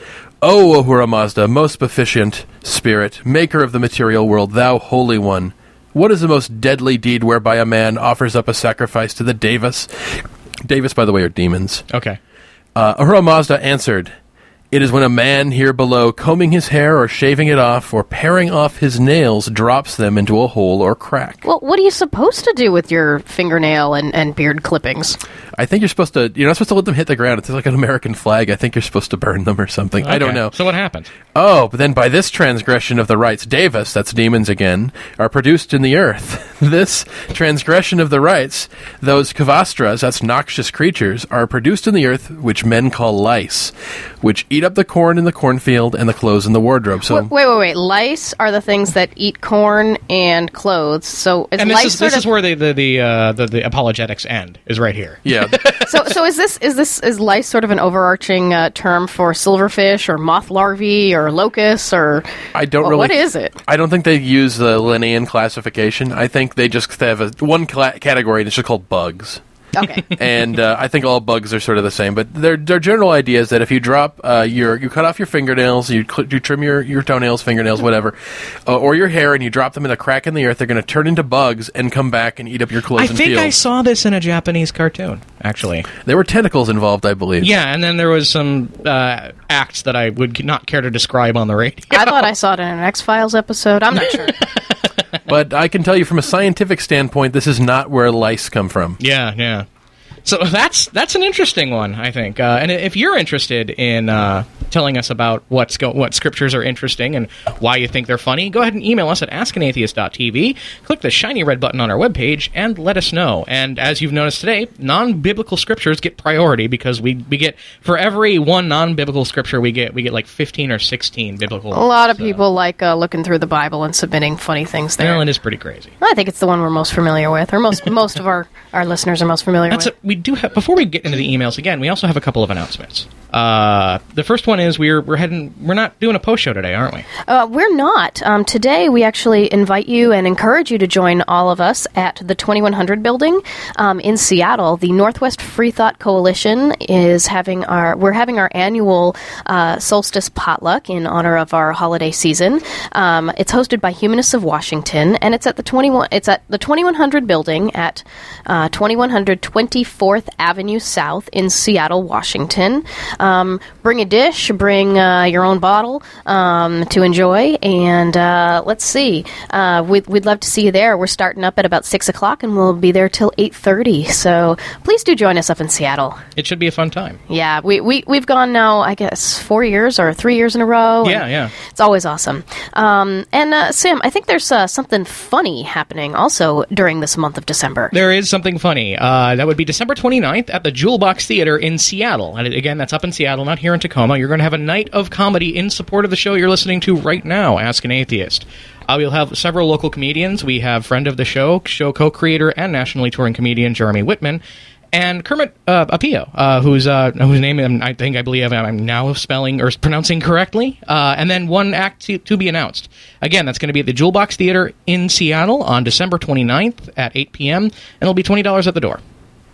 O Ahura Mazda, most beneficent spirit, maker of the material world, thou holy one, what is the most deadly deed whereby a man offers up a sacrifice to the Devas? Devas, by the way, are demons. Okay. Uh, Ahura Mazda answered, it is when a man here below, combing his hair or shaving it off or paring off his nails, drops them into a hole or crack. Well, what are you supposed to do with your fingernail and, and beard clippings? I think you're supposed to, you're not supposed to let them hit the ground. It's like an American flag. I think you're supposed to burn them or something. I don't Okay. know. So what happened? Oh, but then by this transgression of the rights, Devas, that's demons again, are produced in the earth. This transgression of the rights, those Kavastras, that's noxious creatures, are produced in the earth, which men call lice, which eat up the corn in the cornfield and the clothes in the wardrobe. So Wait, wait, wait. Lice are the things that eat corn and clothes. So is And lice this is sort this of is where the the the, uh, the the apologetics end, is right here. Yeah. so so is this is this is lice sort of an overarching uh, term for silverfish or moth larvae or locusts or I don't well, really. what is it? I don't think they use the Linnaean classification. I think they just have a, one cla- category, and it's just called bugs. Okay. And uh, I think all bugs are sort of the same, but their their general idea is that if you drop uh, your you cut off your fingernails, you cl- you trim your, your toenails, fingernails, whatever, uh, or your hair, and you drop them in a crack in the earth, they're going to turn into bugs and come back and eat up your clothes I and think fields. I saw this in a Japanese cartoon, actually. There were tentacles involved, I believe. Yeah, and then there was some uh, acts that I would not care to describe on the radio. I thought I saw it in an X-Files episode. I'm not sure. But I can tell you from a scientific standpoint, this is not where lice come from. Yeah, yeah. So that's that's an interesting one, I think. Uh, and if you're interested in uh, telling us about what's go- what scriptures are interesting and why you think they're funny, go ahead and email us at ask an atheist dot t v. Click the shiny red button on our webpage and let us know. And as you've noticed today, non-biblical scriptures get priority because we, we get, for every one non-biblical scripture we get, we get like fifteen or sixteen biblical. A lot of so. people like uh, looking through the Bible and submitting funny things there. Maryland is pretty crazy. I think it's the one we're most familiar with, or most most of our, our listeners are most familiar That's with. A, we do have, before we get into the emails again, we also have a couple of announcements. Uh, the first one is we're we're heading we're not doing a post show today, aren't we? Uh, we're not. Um, today we actually invite you and encourage you to join all of us at the twenty-one hundred building um, in Seattle. The Northwest Free Thought Coalition is having our we're having our annual uh, solstice potluck in honor of our holiday season. Um, it's hosted by Humanists of Washington, and it's at the twenty-one it's at the twenty-one hundred building at uh, twenty-one hundred twenty-fourth Avenue South in Seattle, Washington. Um, bring a dish, bring uh, your own bottle um, to enjoy, and uh, let's see. Uh, we'd, we'd love to see you there. We're starting up at about six o'clock, and we'll be there till eight thirty. So please do join us up in Seattle. It should be a fun time. Yeah, we, we, we've gone now, I guess, four years or three years in a row. Yeah, yeah. It's always awesome. Um, and uh, Sam, I think there's uh, something funny happening also during this month of December. There is something funny. Uh, that would be December twenty-ninth at the Jewel Box Theater in Seattle. And again, that's up in Seattle, not here in Tacoma. You're going to have a night of comedy in support of the show you're listening to right now, Ask an Atheist. Uh, we'll have several local comedians. We have friend of the show, show co-creator and nationally touring comedian Jeremy Whitman, and Kermit uh, Apio, uh, whose uh, whose name I think I believe I'm now spelling or pronouncing correctly. Uh, and then one act to, to be announced. Again, that's going to be at the Jewel Box Theater in Seattle on December twenty-ninth at eight p.m., and it'll be twenty dollars at the door.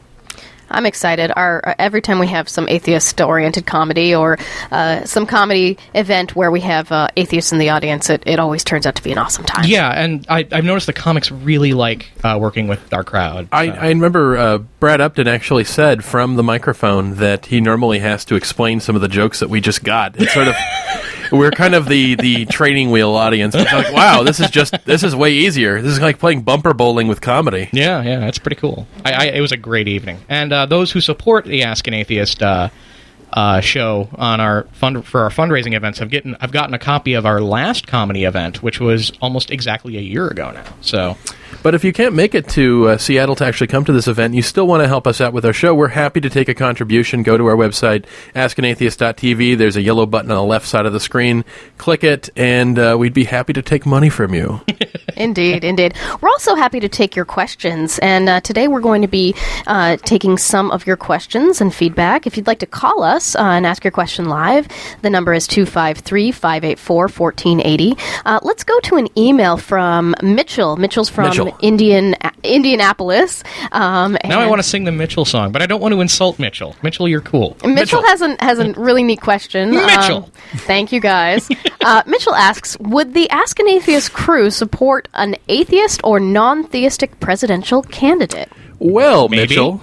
I'm excited. Our uh, every time we have some atheist-oriented comedy or uh, some comedy event where we have uh, atheists in the audience, it, it always turns out to be an awesome time. Yeah, and I, I've noticed the comics really like uh, working with our crowd. I, I remember uh, Brad Upton actually said from the microphone that he normally has to explain some of the jokes that we just got. It's sort of... We're kind of the, the training wheel audience. It's like, wow, this is just this is way easier. This is like playing bumper bowling with comedy. Yeah, yeah, that's pretty cool. I, I, it was a great evening, and uh, those who support the Ask an Atheist uh, uh, show on our fund for our fundraising events have gotten I've gotten a copy of our last comedy event, which was almost exactly a year ago now. So. But if you can't make it to uh, Seattle to actually come to this event, you still want to help us out with our show, we're happy to take a contribution. Go to our website, ask an atheist dot t v. There's a yellow button on the left side of the screen. Click it, and uh, we'd be happy to take money from you. Indeed, indeed. We're also happy to take your questions, and uh, today we're going to be uh, taking some of your questions and feedback. If you'd like to call us uh, and ask your question live, the number is two five three, five eight four, one four eight zero. Uh, let's go to an email from Mitchell. Mitchell's from Mitchell. Indian Indianapolis. Um, now I want to sing the Mitchell song, but I don't want to insult Mitchell. Mitchell, you're cool. Mitchell, Mitchell. has, an, has a really neat question. Mitchell! Um, thank you, guys. uh, Mitchell asks, would the Ask an Atheist crew support an atheist or non-theistic presidential candidate? Well, Maybe. Mitchell.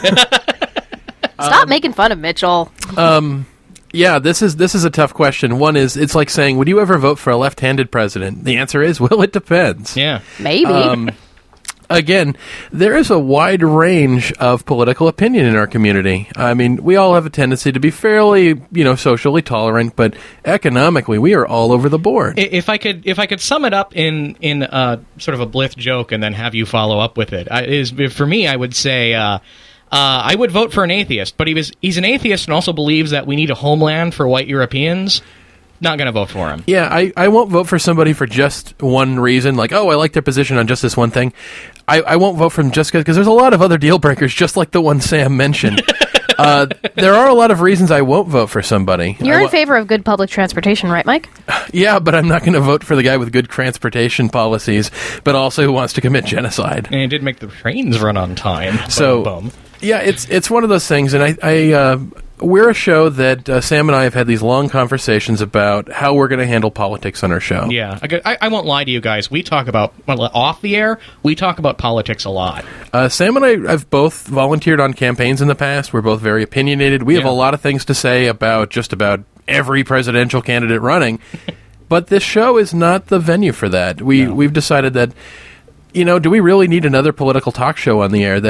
Stop um, making fun of Mitchell. Um... Yeah, this is this is a tough question. One is, it's like saying, would you ever vote for a left-handed president? The answer is, well, it depends. Yeah. Maybe. Um, again, there is a wide range of political opinion in our community. I mean, we all have a tendency to be fairly, you know, socially tolerant, but economically, we are all over the board. If I could, if I could sum it up in in uh, sort of a blith joke and then have you follow up with it, I, is for me, I would say. Uh, Uh, I would vote for an atheist, but he was he's an atheist and also believes that we need a homeland for white Europeans. Not going to vote for him. Yeah, I, I won't vote for somebody for just one reason, like, oh, I like their position on just this one thing. I, I won't vote for them just because there's a lot of other deal breakers, just like the one Sam mentioned. uh, there are a lot of reasons I won't vote for somebody. You're I in w- favor of good public transportation, right, Mike? Yeah, but I'm not going to vote for the guy with good transportation policies, but also who wants to commit genocide. And he did make the trains run on time. So, bum, bum. Yeah, it's it's one of those things, and I, I uh, we're a show that uh, Sam and I have had these long conversations about how we're going to handle politics on our show. Yeah, I, I won't lie to you guys. We talk about, well, off the air, we talk about politics a lot. Uh, Sam and I have both volunteered on campaigns in the past. We're both very opinionated. We have Yeah. a lot of things to say about just about every presidential candidate running, but this show is not the venue for that. We, No. We've decided that, you know, do we really need another political talk show on the air that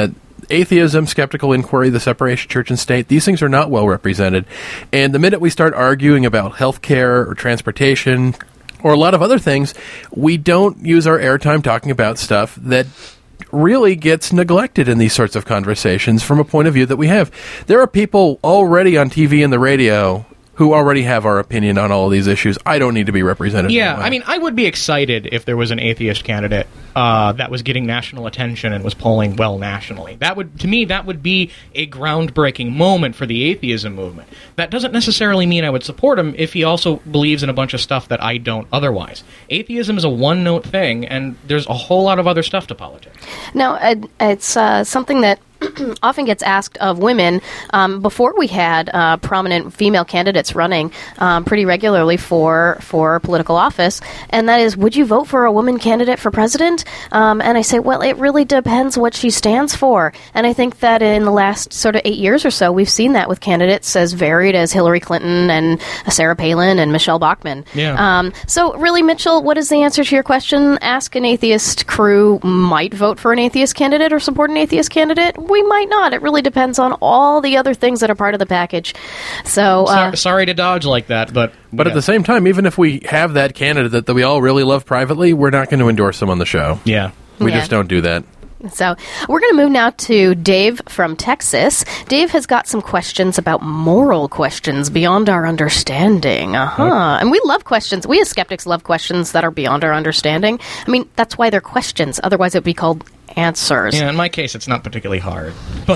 atheism, skeptical inquiry, the separation of church and state, these things are not well represented. And the minute we start arguing about healthcare or transportation or a lot of other things, we don't use our airtime talking about stuff that really gets neglected in these sorts of conversations from a point of view that we have. There are people already on T V and the radio who already have our opinion on all of these issues. I don't need to be represented. Yeah, I mean, I would be excited if there was an atheist candidate uh, that was getting national attention and was polling well nationally. That would, to me, that would be a groundbreaking moment for the atheism movement. That doesn't necessarily mean I would support him if he also believes in a bunch of stuff that I don't otherwise. Atheism is a one-note thing, and there's a whole lot of other stuff to politics. Now, uh, it's uh, something that often gets asked of women. Um, before we had uh, prominent female candidates running um, pretty regularly for for political office, and that is, would you vote for a woman candidate for president? Um, and I say, well, it really depends what she stands for. And I think that in the last sort of eight years or so, we've seen that with candidates as varied as Hillary Clinton and Sarah Palin and Michelle Bachmann. Yeah. Um, so really, Mitchell, what is the answer to your question? Ask an atheist crew might vote for an atheist candidate or support an atheist candidate. We might not. It really depends on all the other things that are part of the package. So, uh, sorry, sorry to dodge like that, but... But yeah. at the same time, even if we have that candidate that, that we all really love privately, we're not going to endorse them on the show. Yeah. We Yeah. just don't do that. So we're going to move now to Dave from Texas. Dave has got some questions about moral questions beyond our understanding. Uh-huh. Oh. And we love questions. We as skeptics love questions that are beyond our understanding. I mean, that's why they're questions. Otherwise, it would be called answers. Yeah, in my case, it's not particularly hard.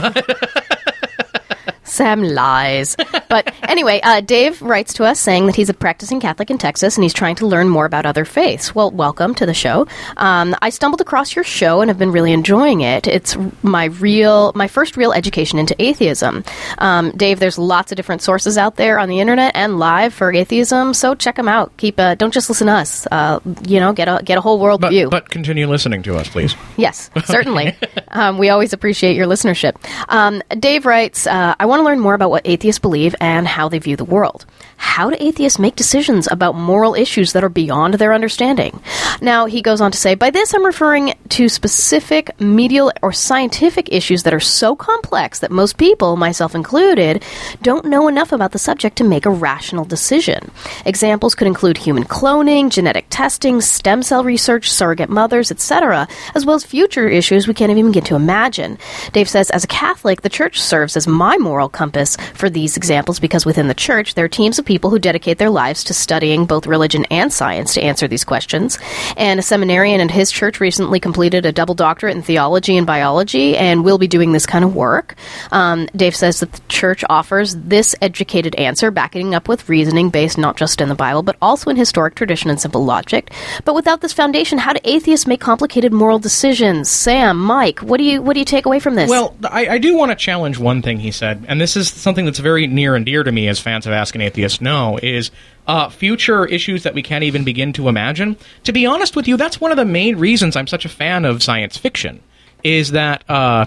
Sam lies. But anyway, uh, Dave writes to us saying that he's a practicing Catholic in Texas and he's trying to learn more about other faiths. Well, welcome to the show. Um, I stumbled across your show and have been really enjoying it. It's my real, my first real education into atheism. Um, Dave, there's lots of different sources out there on the internet and live for atheism, so check them out. Keep, uh, don't just listen to us. Uh, you know, get a get a whole world but, view. But continue listening to us, please. Yes, certainly. um, we always appreciate your listenership. Um, Dave writes, uh, I want to learn more about what atheists believe and how they view the world. How do atheists make decisions about moral issues that are beyond their understanding? Now, he goes on to say, by this I'm referring to specific medial or scientific issues that are so complex that most people, myself included, don't know enough about the subject to make a rational decision. Examples could include human cloning, genetic testing, stem cell research, surrogate mothers, et cetera, as well as future issues we can't even begin to imagine. Dave says, as a Catholic, the Church serves as my moral compass for these examples because within the Church, there are teams of people who dedicate their lives to studying both religion and science to answer these questions. And a seminarian in his church recently completed a double doctorate in theology and biology and will be doing this kind of work. Um, Dave says that the Church offers this educated answer, backing up with reasoning based not just in the Bible, but also in historic tradition and simple logic. But without this foundation, how do atheists make complicated moral decisions? Sam, Mike, what do you what do you take away from this? Well, I, I do want to challenge one thing he said, and this is something that's very near and dear to me as fans of Ask an Atheist know, is uh, future issues that we can't even begin to imagine. To be honest with you, that's one of the main reasons I'm such a fan of science fiction, is that uh,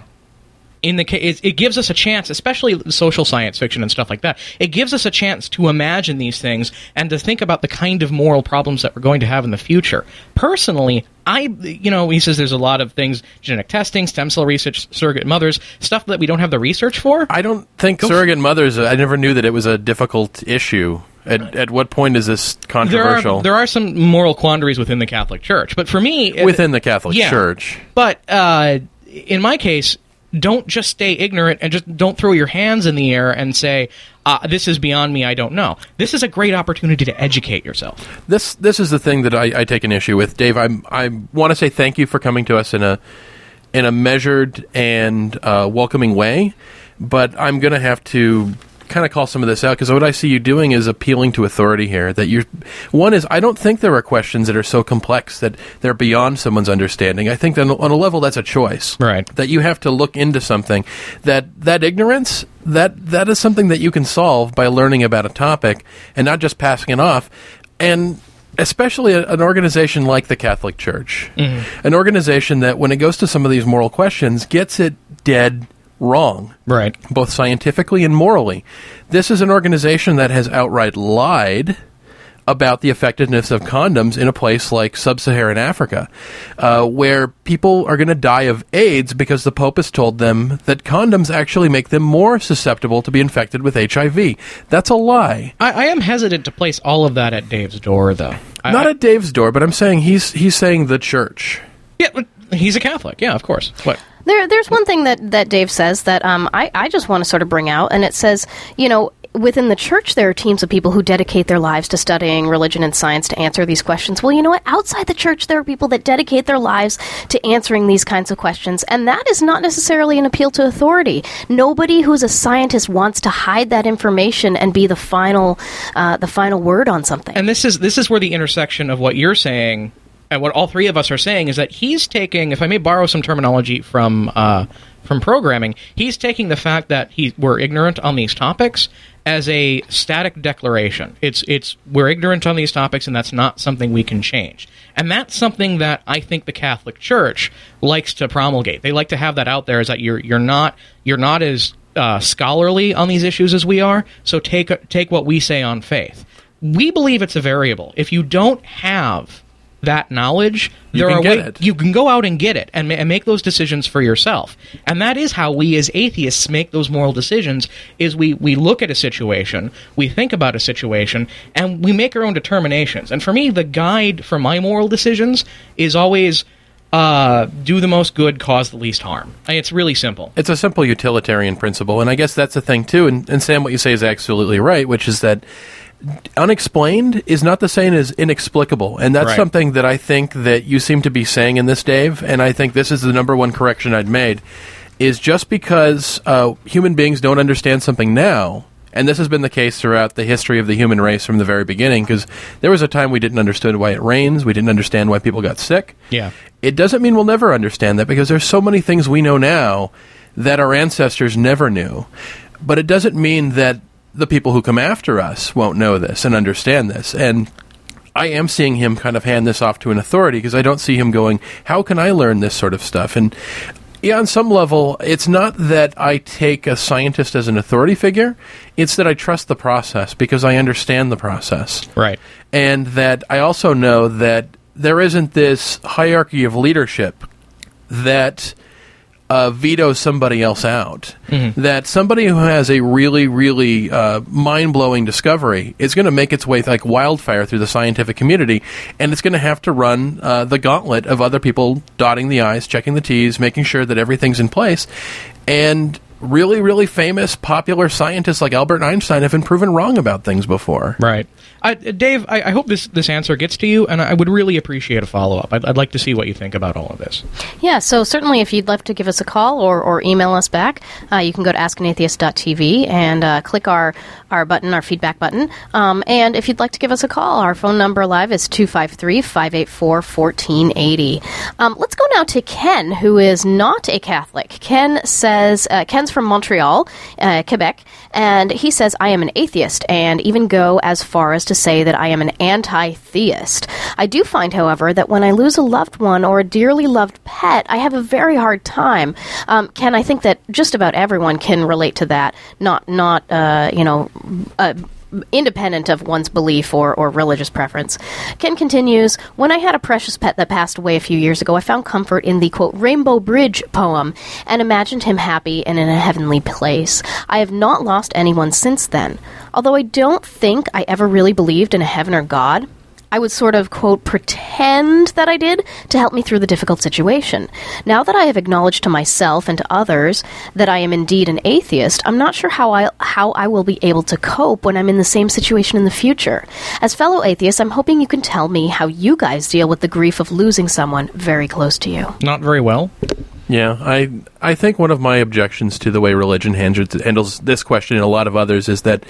in the case, it gives us a chance, especially social science fiction and stuff like that, it gives us a chance to imagine these things and to think about the kind of moral problems that we're going to have in the future. Personally, I, you know, he says there's a lot of things, genetic testing, stem cell research, surrogate mothers, stuff that we don't have the research for. I don't think Go surrogate f- mothers, I never knew that it was a difficult issue. At, at what point is this controversial? There are, there are some moral quandaries within the Catholic Church, but for me... Within the Catholic yeah, Church. But uh, in my case, don't just stay ignorant and just don't throw your hands in the air and say, uh, this is beyond me, I don't know. This is a great opportunity to educate yourself. This this is the thing that I, I take an issue with. Dave, I'm, I want to say thank you for coming to us in a in a measured and uh, welcoming way, but I'm going to have to kind of call some of this out, because what I see you doing is appealing to authority here. That you're, one is, I don't think there are questions that are so complex that they're beyond someone's understanding. I think that on a level that's a choice. Right. That you have to look into something. That that ignorance, that that is something that you can solve by learning about a topic and not just passing it off. And especially a, an organization like the Catholic Church, mm-hmm. an organization that when it goes to some of these moral questions gets it dead wrong, right? Both scientifically and morally. This is an organization that has outright lied about the effectiveness of condoms in a place like sub-Saharan Africa, uh, where people are going to die of AIDS because the Pope has told them that condoms actually make them more susceptible to be infected with H I V. That's a lie. I, I am hesitant to place all of that at Dave's door, though. I, Not I, at Dave's door, but I'm saying he's he's saying the church. Yeah, but he's a Catholic. Yeah, of course. What? There, there's one thing that, that Dave says that um, I, I just want to sort of bring out, and it says, you know, within the church, there are teams of people who dedicate their lives to studying religion and science to answer these questions. Well, you know what? Outside the church, there are people that dedicate their lives to answering these kinds of questions, and that is not necessarily an appeal to authority. Nobody who's a scientist wants to hide that information and be the final, uh, the final word on something. And this is this is where the intersection of what you're saying and what all three of us are saying is that he's taking, if I may borrow some terminology from uh, from programming, he's taking the fact that he we're ignorant on these topics as a static declaration. It's it's we're ignorant on these topics, and that's not something we can change. And that's something that I think the Catholic Church likes to promulgate. They like to have that out there, is that you're you're not you're not as uh, scholarly on these issues as we are. So take take what we say on faith. We believe it's a variable. If you don't have that knowledge, you there can are get way, it. You can go out and get it and, ma- and make those decisions for yourself. And that is how we as atheists make those moral decisions, is we, we look at a situation, we think about a situation, and we make our own determinations. And for me, the guide for my moral decisions is always uh, do the most good, cause the least harm. I mean, it's really simple. It's a simple utilitarian principle, and I guess that's the thing, too. And, and Sam, what you say is absolutely right, which is that unexplained is not the same as inexplicable, and that's Right. something that I think that you seem to be saying in this, Dave, and I think this is the number one correction I'd made, is just because uh, human beings don't understand something now, and this has been the case throughout the history of the human race from the very beginning, because there was a time we didn't understand why it rains, we didn't understand why people got sick. Yeah. It doesn't mean we'll never understand that, because there's so many things we know now that our ancestors never knew, but it doesn't mean that the people who come after us won't know this and understand this. And I am seeing him kind of hand this off to an authority, because I don't see him going, how can I learn this sort of stuff? And yeah, on some level, it's not that I take a scientist as an authority figure, it's that I trust the process because I understand the process. Right. And that I also know that there isn't this hierarchy of leadership that Uh, veto somebody else out. Mm-hmm. That somebody who has a really, really uh, mind-blowing discovery is going to make its way like wildfire through the scientific community, and it's going to have to run uh, the gauntlet of other people dotting the I's, checking the T's, making sure that everything's in place. And really, really famous, popular scientists like Albert Einstein have been proven wrong about things before. Right. I, Dave, I, I hope this, this answer gets to you, and I would really appreciate a follow-up. I'd, I'd like to see what you think about all of this. Yeah, so certainly if you'd like to give us a call or, or email us back, uh, you can go to ask an atheist dot t v and uh, click our, our button, our feedback button. Um, and if you'd like to give us a call, our phone number live is two five three, five eight four, one four eight zero. Um, let's go now to Ken, who is not a Catholic. Ken says, uh, Ken's from Montreal, uh, Quebec, and he says, I am an atheist, and even go as far as to say that I am an anti-theist. I do find, however, that when I lose a loved one or a dearly loved pet, I have a very hard time. Um, Ken, I think that just about everyone can relate to that, not, not uh, you know, uh, independent of one's belief or, or religious preference. Ken continues, when I had a precious pet that passed away a few years ago, I found comfort in the, quote, Rainbow Bridge poem and imagined him happy and in a heavenly place. I have not lost anyone since then. Although I don't think I ever really believed in a heaven or God, I would sort of, quote, pretend that I did to help me through the difficult situation. Now that I have acknowledged to myself and to others that I am indeed an atheist, I'm not sure how I how I will be able to cope when I'm in the same situation in the future. As fellow atheists, I'm hoping you can tell me how you guys deal with the grief of losing someone very close to you. Not very well. Yeah, I I think one of my objections to the way religion handles, handles this question and a lot of others is that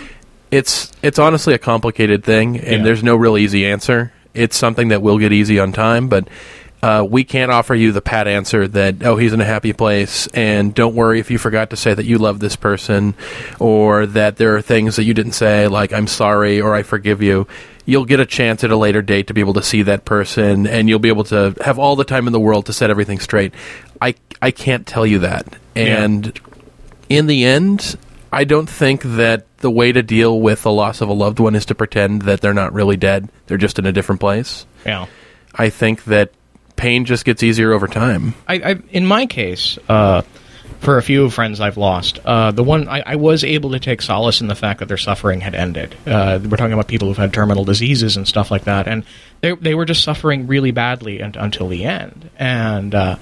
It's it's honestly a complicated thing, and yeah. there's no real easy answer. It's something that will get easy on time, but uh, we can't offer you the pat answer that, oh, he's in a happy place, and don't worry if you forgot to say that you love this person, or that there are things that you didn't say, like, I'm sorry, or I forgive you. You'll get a chance at a later date to be able to see that person, and you'll be able to have all the time in the world to set everything straight. I, I can't tell you that. And yeah. in the end, I don't think that the way to deal with the loss of a loved one is to pretend that they're not really dead. They're just in a different place. Yeah. I think that pain just gets easier over time. I, I in my case, uh, for a few friends I've lost, uh, the one I, I was able to take solace in the fact that their suffering had ended. Uh, we're talking about people who've had terminal diseases and stuff like that, and they they were just suffering really badly and, until the end. And uh,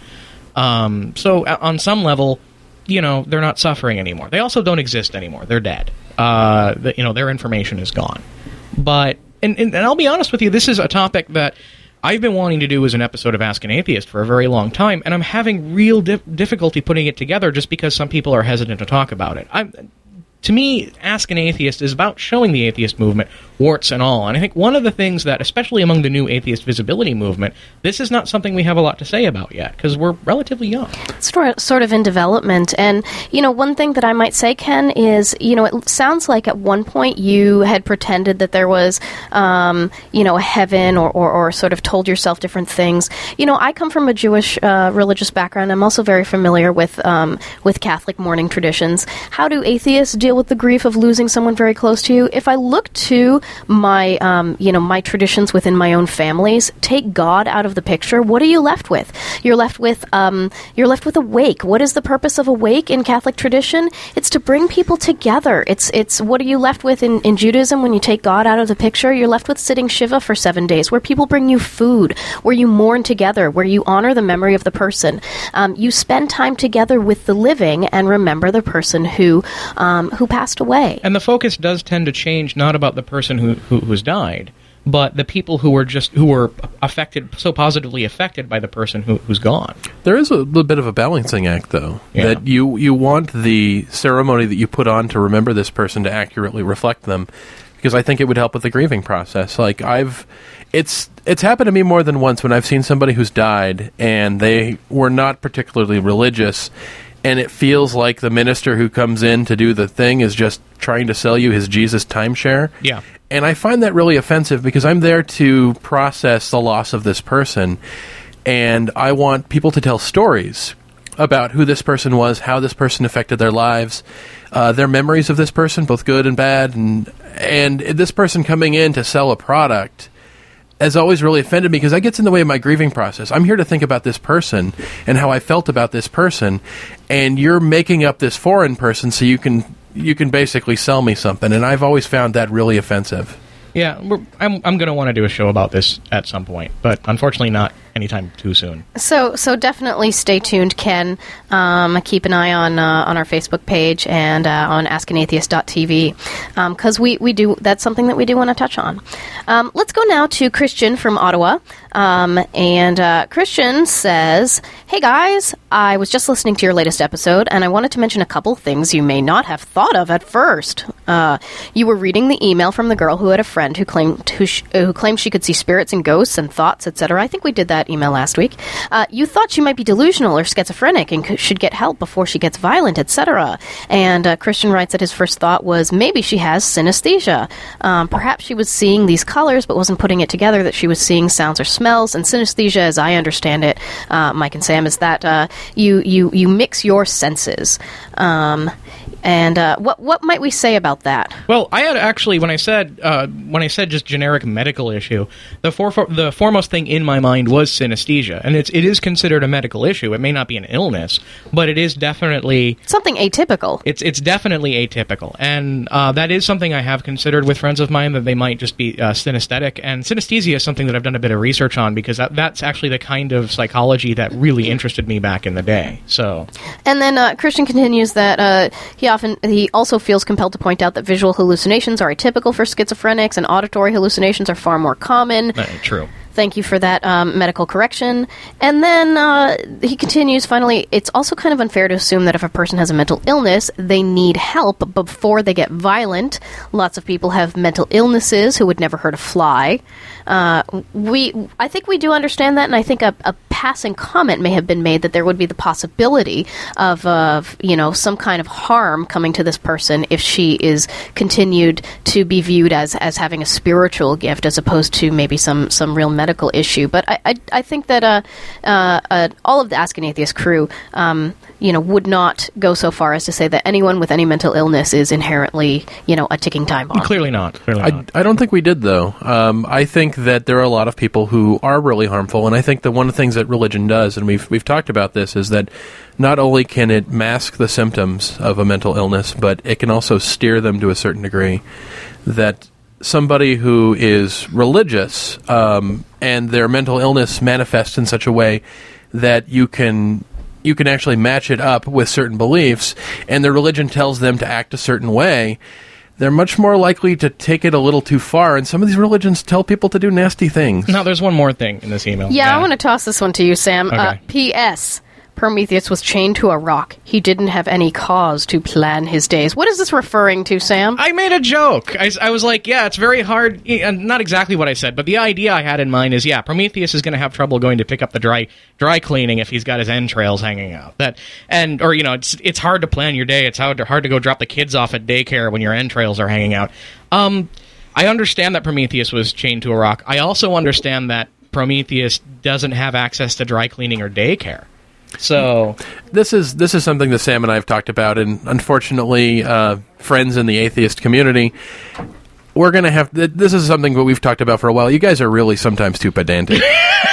um, so, on some level, you know, they're not suffering anymore. They also don't exist anymore. They're dead. Uh, the, you know, their information is gone. But and, and, and I'll be honest with you, this is a topic that I've been wanting to do as an episode of Ask an Atheist for a very long time, and I'm having real dif- difficulty putting it together just because some people are hesitant to talk about it. I'm, to me, Ask an Atheist is about showing the atheist movement, warts and all. And I think one of the things that, especially among the new atheist visibility movement, this is not something we have a lot to say about yet, because we're relatively young. It's sort of in development. And, you know, one thing that I might say, Ken, is, you know, it sounds like at one point you had pretended that there was, um, you know, a heaven or, or, or sort of told yourself different things. You know, I come from a Jewish uh, religious background. I'm also very familiar with, um, with Catholic mourning traditions. How do atheists deal with the grief of losing someone very close to you? If I look to my, um, you know, my traditions within my own families, take God out of the picture, what are you left with? You're left with, um, you're left with a wake. What is the purpose of a wake in Catholic tradition? It's to bring people together. It's, it's, what are you left with in, in Judaism when you take God out of the picture? You're left with sitting Shiva for seven days, where people bring you food, where you mourn together, where you honor the memory of the person. Um, you spend time together with the living and remember the person who, um, who passed away. And the focus does tend to change, not about the person who, who who's died, but the people who were just who were affected, so positively affected by the person who, who's gone. There is a little bit of a balancing act, though. Yeah. That you, you want the ceremony that you put on to remember this person to accurately reflect them, because I think it would help with the grieving process. Like, I've... It's it's happened to me more than once when I've seen somebody who's died and they were not particularly religious, and it feels like the minister who comes in to do the thing is just trying to sell you his Jesus timeshare. Yeah. And I find that really offensive, because I'm there to process the loss of this person, and I want people to tell stories about who this person was, how this person affected their lives, uh, their memories of this person, both good and bad, and and this person coming in to sell a product has always really offended me, because that gets in the way of my grieving process. I'm here to think about this person and how I felt about this person, and you're making up this foreign person so you can you can basically sell me something, and I've always found that really offensive. Yeah, we're, I'm I'm going to want to do a show about this at some point, but unfortunately not anytime too soon. So, so definitely stay tuned, Ken. Um, keep an eye on uh, on our Facebook page and uh, on ask an atheist dot t v, because um, we, we do that's something that we do want to touch on. Um, let's go now to Christian from Ottawa, um, and uh, Christian says, "Hey guys, I was just listening to your latest episode, and I wanted to mention a couple things you may not have thought of at first. Uh, you were reading the email from the girl who had a friend who claimed who, sh- who claimed she could see spirits and ghosts and thoughts, et cetera. I think we did that email last week. Uh, you thought she might be delusional or schizophrenic and c- should get help before she gets violent, et cetera. And uh, Christian writes that his first thought was maybe she has synesthesia. Um, perhaps she was seeing these colors but wasn't putting it together that she was seeing sounds or smells. And synesthesia, as I understand it, uh, Mike and Sam, is that uh, you, you, you mix your senses. Um, and uh, what what might we say about that? Well, I had actually, when I said uh, when I said just generic medical issue, the for, for, the foremost thing in my mind was synesthesia, and it's it is considered a medical issue. It may not be an illness, but it is definitely something atypical. It's it's definitely atypical, and uh, that is something I have considered with friends of mine, that they might just be uh, synesthetic. And synesthesia is something that I've done a bit of research on, because that, that's actually the kind of psychology that really interested me back in the day. So, and then uh, Christian continues that uh, he often he also feels compelled to point out that visual hallucinations are atypical for schizophrenics, and auditory hallucinations are far more common. Uh, true. Thank you for that um, medical correction. And then uh, he continues, finally, it's also kind of unfair to assume that if a person has a mental illness, they need help before they get violent. Lots of people have mental illnesses who would never hurt a fly. Uh, we, I think we do understand that, and I think a, a passing comment may have been made that there would be the possibility of, of you know, some kind of harm coming to this person if she is continued to be viewed as, as having a spiritual gift as opposed to maybe some, some real medical issue. But I, I, I think that uh, uh, uh, all of the Ask an Atheist crew, um, you know, would not go so far as to say that anyone with any mental illness is inherently, you know, a ticking time bomb. Clearly not. Clearly I, not. I don't think we did, though. Um, I think that there are a lot of people who are really harmful, and I think that one of the things that religion does, and we've we've talked about this, is that not only can it mask the symptoms of a mental illness, but it can also steer them to a certain degree. That somebody who is religious um, and their mental illness manifests in such a way that you can you can actually match it up with certain beliefs, and their religion tells them to act a certain way, they're much more likely to take it a little too far, and some of these religions tell people to do nasty things. Now, there's one more thing in this email. Yeah, yeah. I want to toss this one to you, Sam. Okay. Uh, P S Prometheus was chained to a rock. He didn't have any cause to plan his days. What is this referring to, Sam? I made a joke. I, I was like, yeah, it's very hard. And not exactly what I said, but the idea I had in mind is, yeah, Prometheus is going to have trouble going to pick up the dry dry cleaning if he's got his entrails hanging out. That and or you know, it's it's hard to plan your day. It's hard to, hard to go drop the kids off at daycare when your entrails are hanging out. Um, I understand that Prometheus was chained to a rock. I also understand that Prometheus doesn't have access to dry cleaning or daycare. So this is this is something that Sam and I have talked about, and unfortunately, uh, friends in the atheist community, we're going to have... Th- this is something that we've talked about for a while. You guys are really sometimes too pedantic.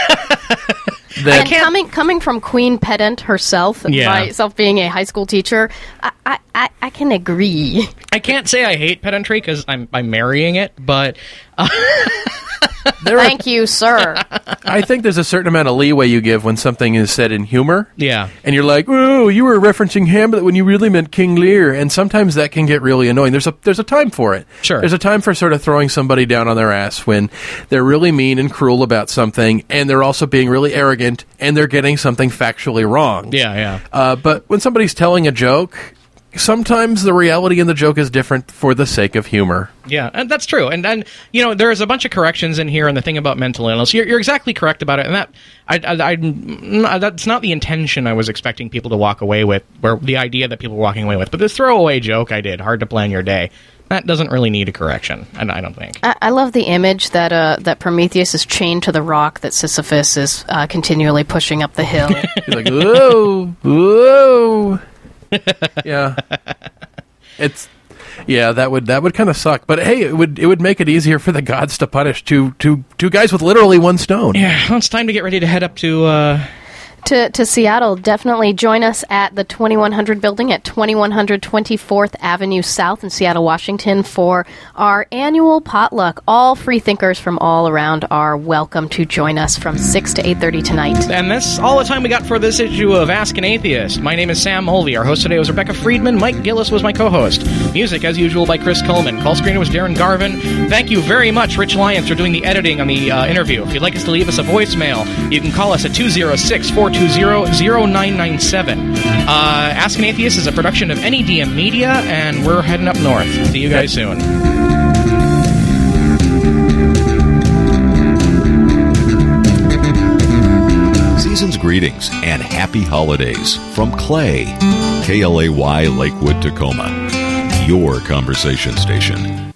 That and coming coming from Queen Pedant herself, yeah. myself being a high school teacher, I, I, I, I can agree. I can't say I hate pedantry because I'm I'm marrying it, but... Uh, Thank you, sir. I think there's a certain amount of leeway you give when something is said in humor. Yeah. And you're like, oh, you were referencing Hamlet when you really meant King Lear. And sometimes that can get really annoying. There's a there's a time for it. Sure. There's a time for sort of throwing somebody down on their ass when they're really mean and cruel about something, and they're also being really arrogant, and they're getting something factually wrong. Yeah, yeah. Uh, but when somebody's telling a joke... sometimes the reality in the joke is different for the sake of humor. Yeah, and that's true. And then, you know, there's a bunch of corrections in here, and the thing about mental illness, you're, you're exactly correct about it. And that, I, I, I, that's not the intention I was expecting people to walk away with, or the idea that people were walking away with. But this throwaway joke I did, hard to plan your day, that doesn't really need a correction, and I don't think. I, I love the image that uh, that Prometheus is chained to the rock that Sisyphus is uh, continually pushing up the hill. He's like, whoa, whoa. Yeah, it's yeah that would that would kind of suck. But hey, it would it would make it easier for the gods to punish two two two guys with literally one stone. Yeah, well, it's time to get ready to head up to. Uh To, to Seattle. Definitely join us at the twenty-one hundred building at twenty-one hundred twenty-fourth Avenue South in Seattle, Washington for our annual potluck. All free thinkers from all around are welcome to join us from six to eight thirty tonight. And that's all the time we got for this issue of Ask an Atheist. My name is Sam Mulvey. Our host today was Rebecca Friedman. Mike Gillis was my co-host. Music, as usual, by Chris Coleman. Call screener was Darren Garvin. Thank you very much, Rich Lyons, for doing the editing on the uh, interview. If you'd like us to leave us a voicemail, you can call us at two oh six, four two zero, zero nine nine seven. Uh, Ask an Atheist is a production of N E D M Media, and we're heading up north. See you guys soon. Season's greetings and happy holidays from Clay, K L A Y Lakewood, Tacoma, your conversation station.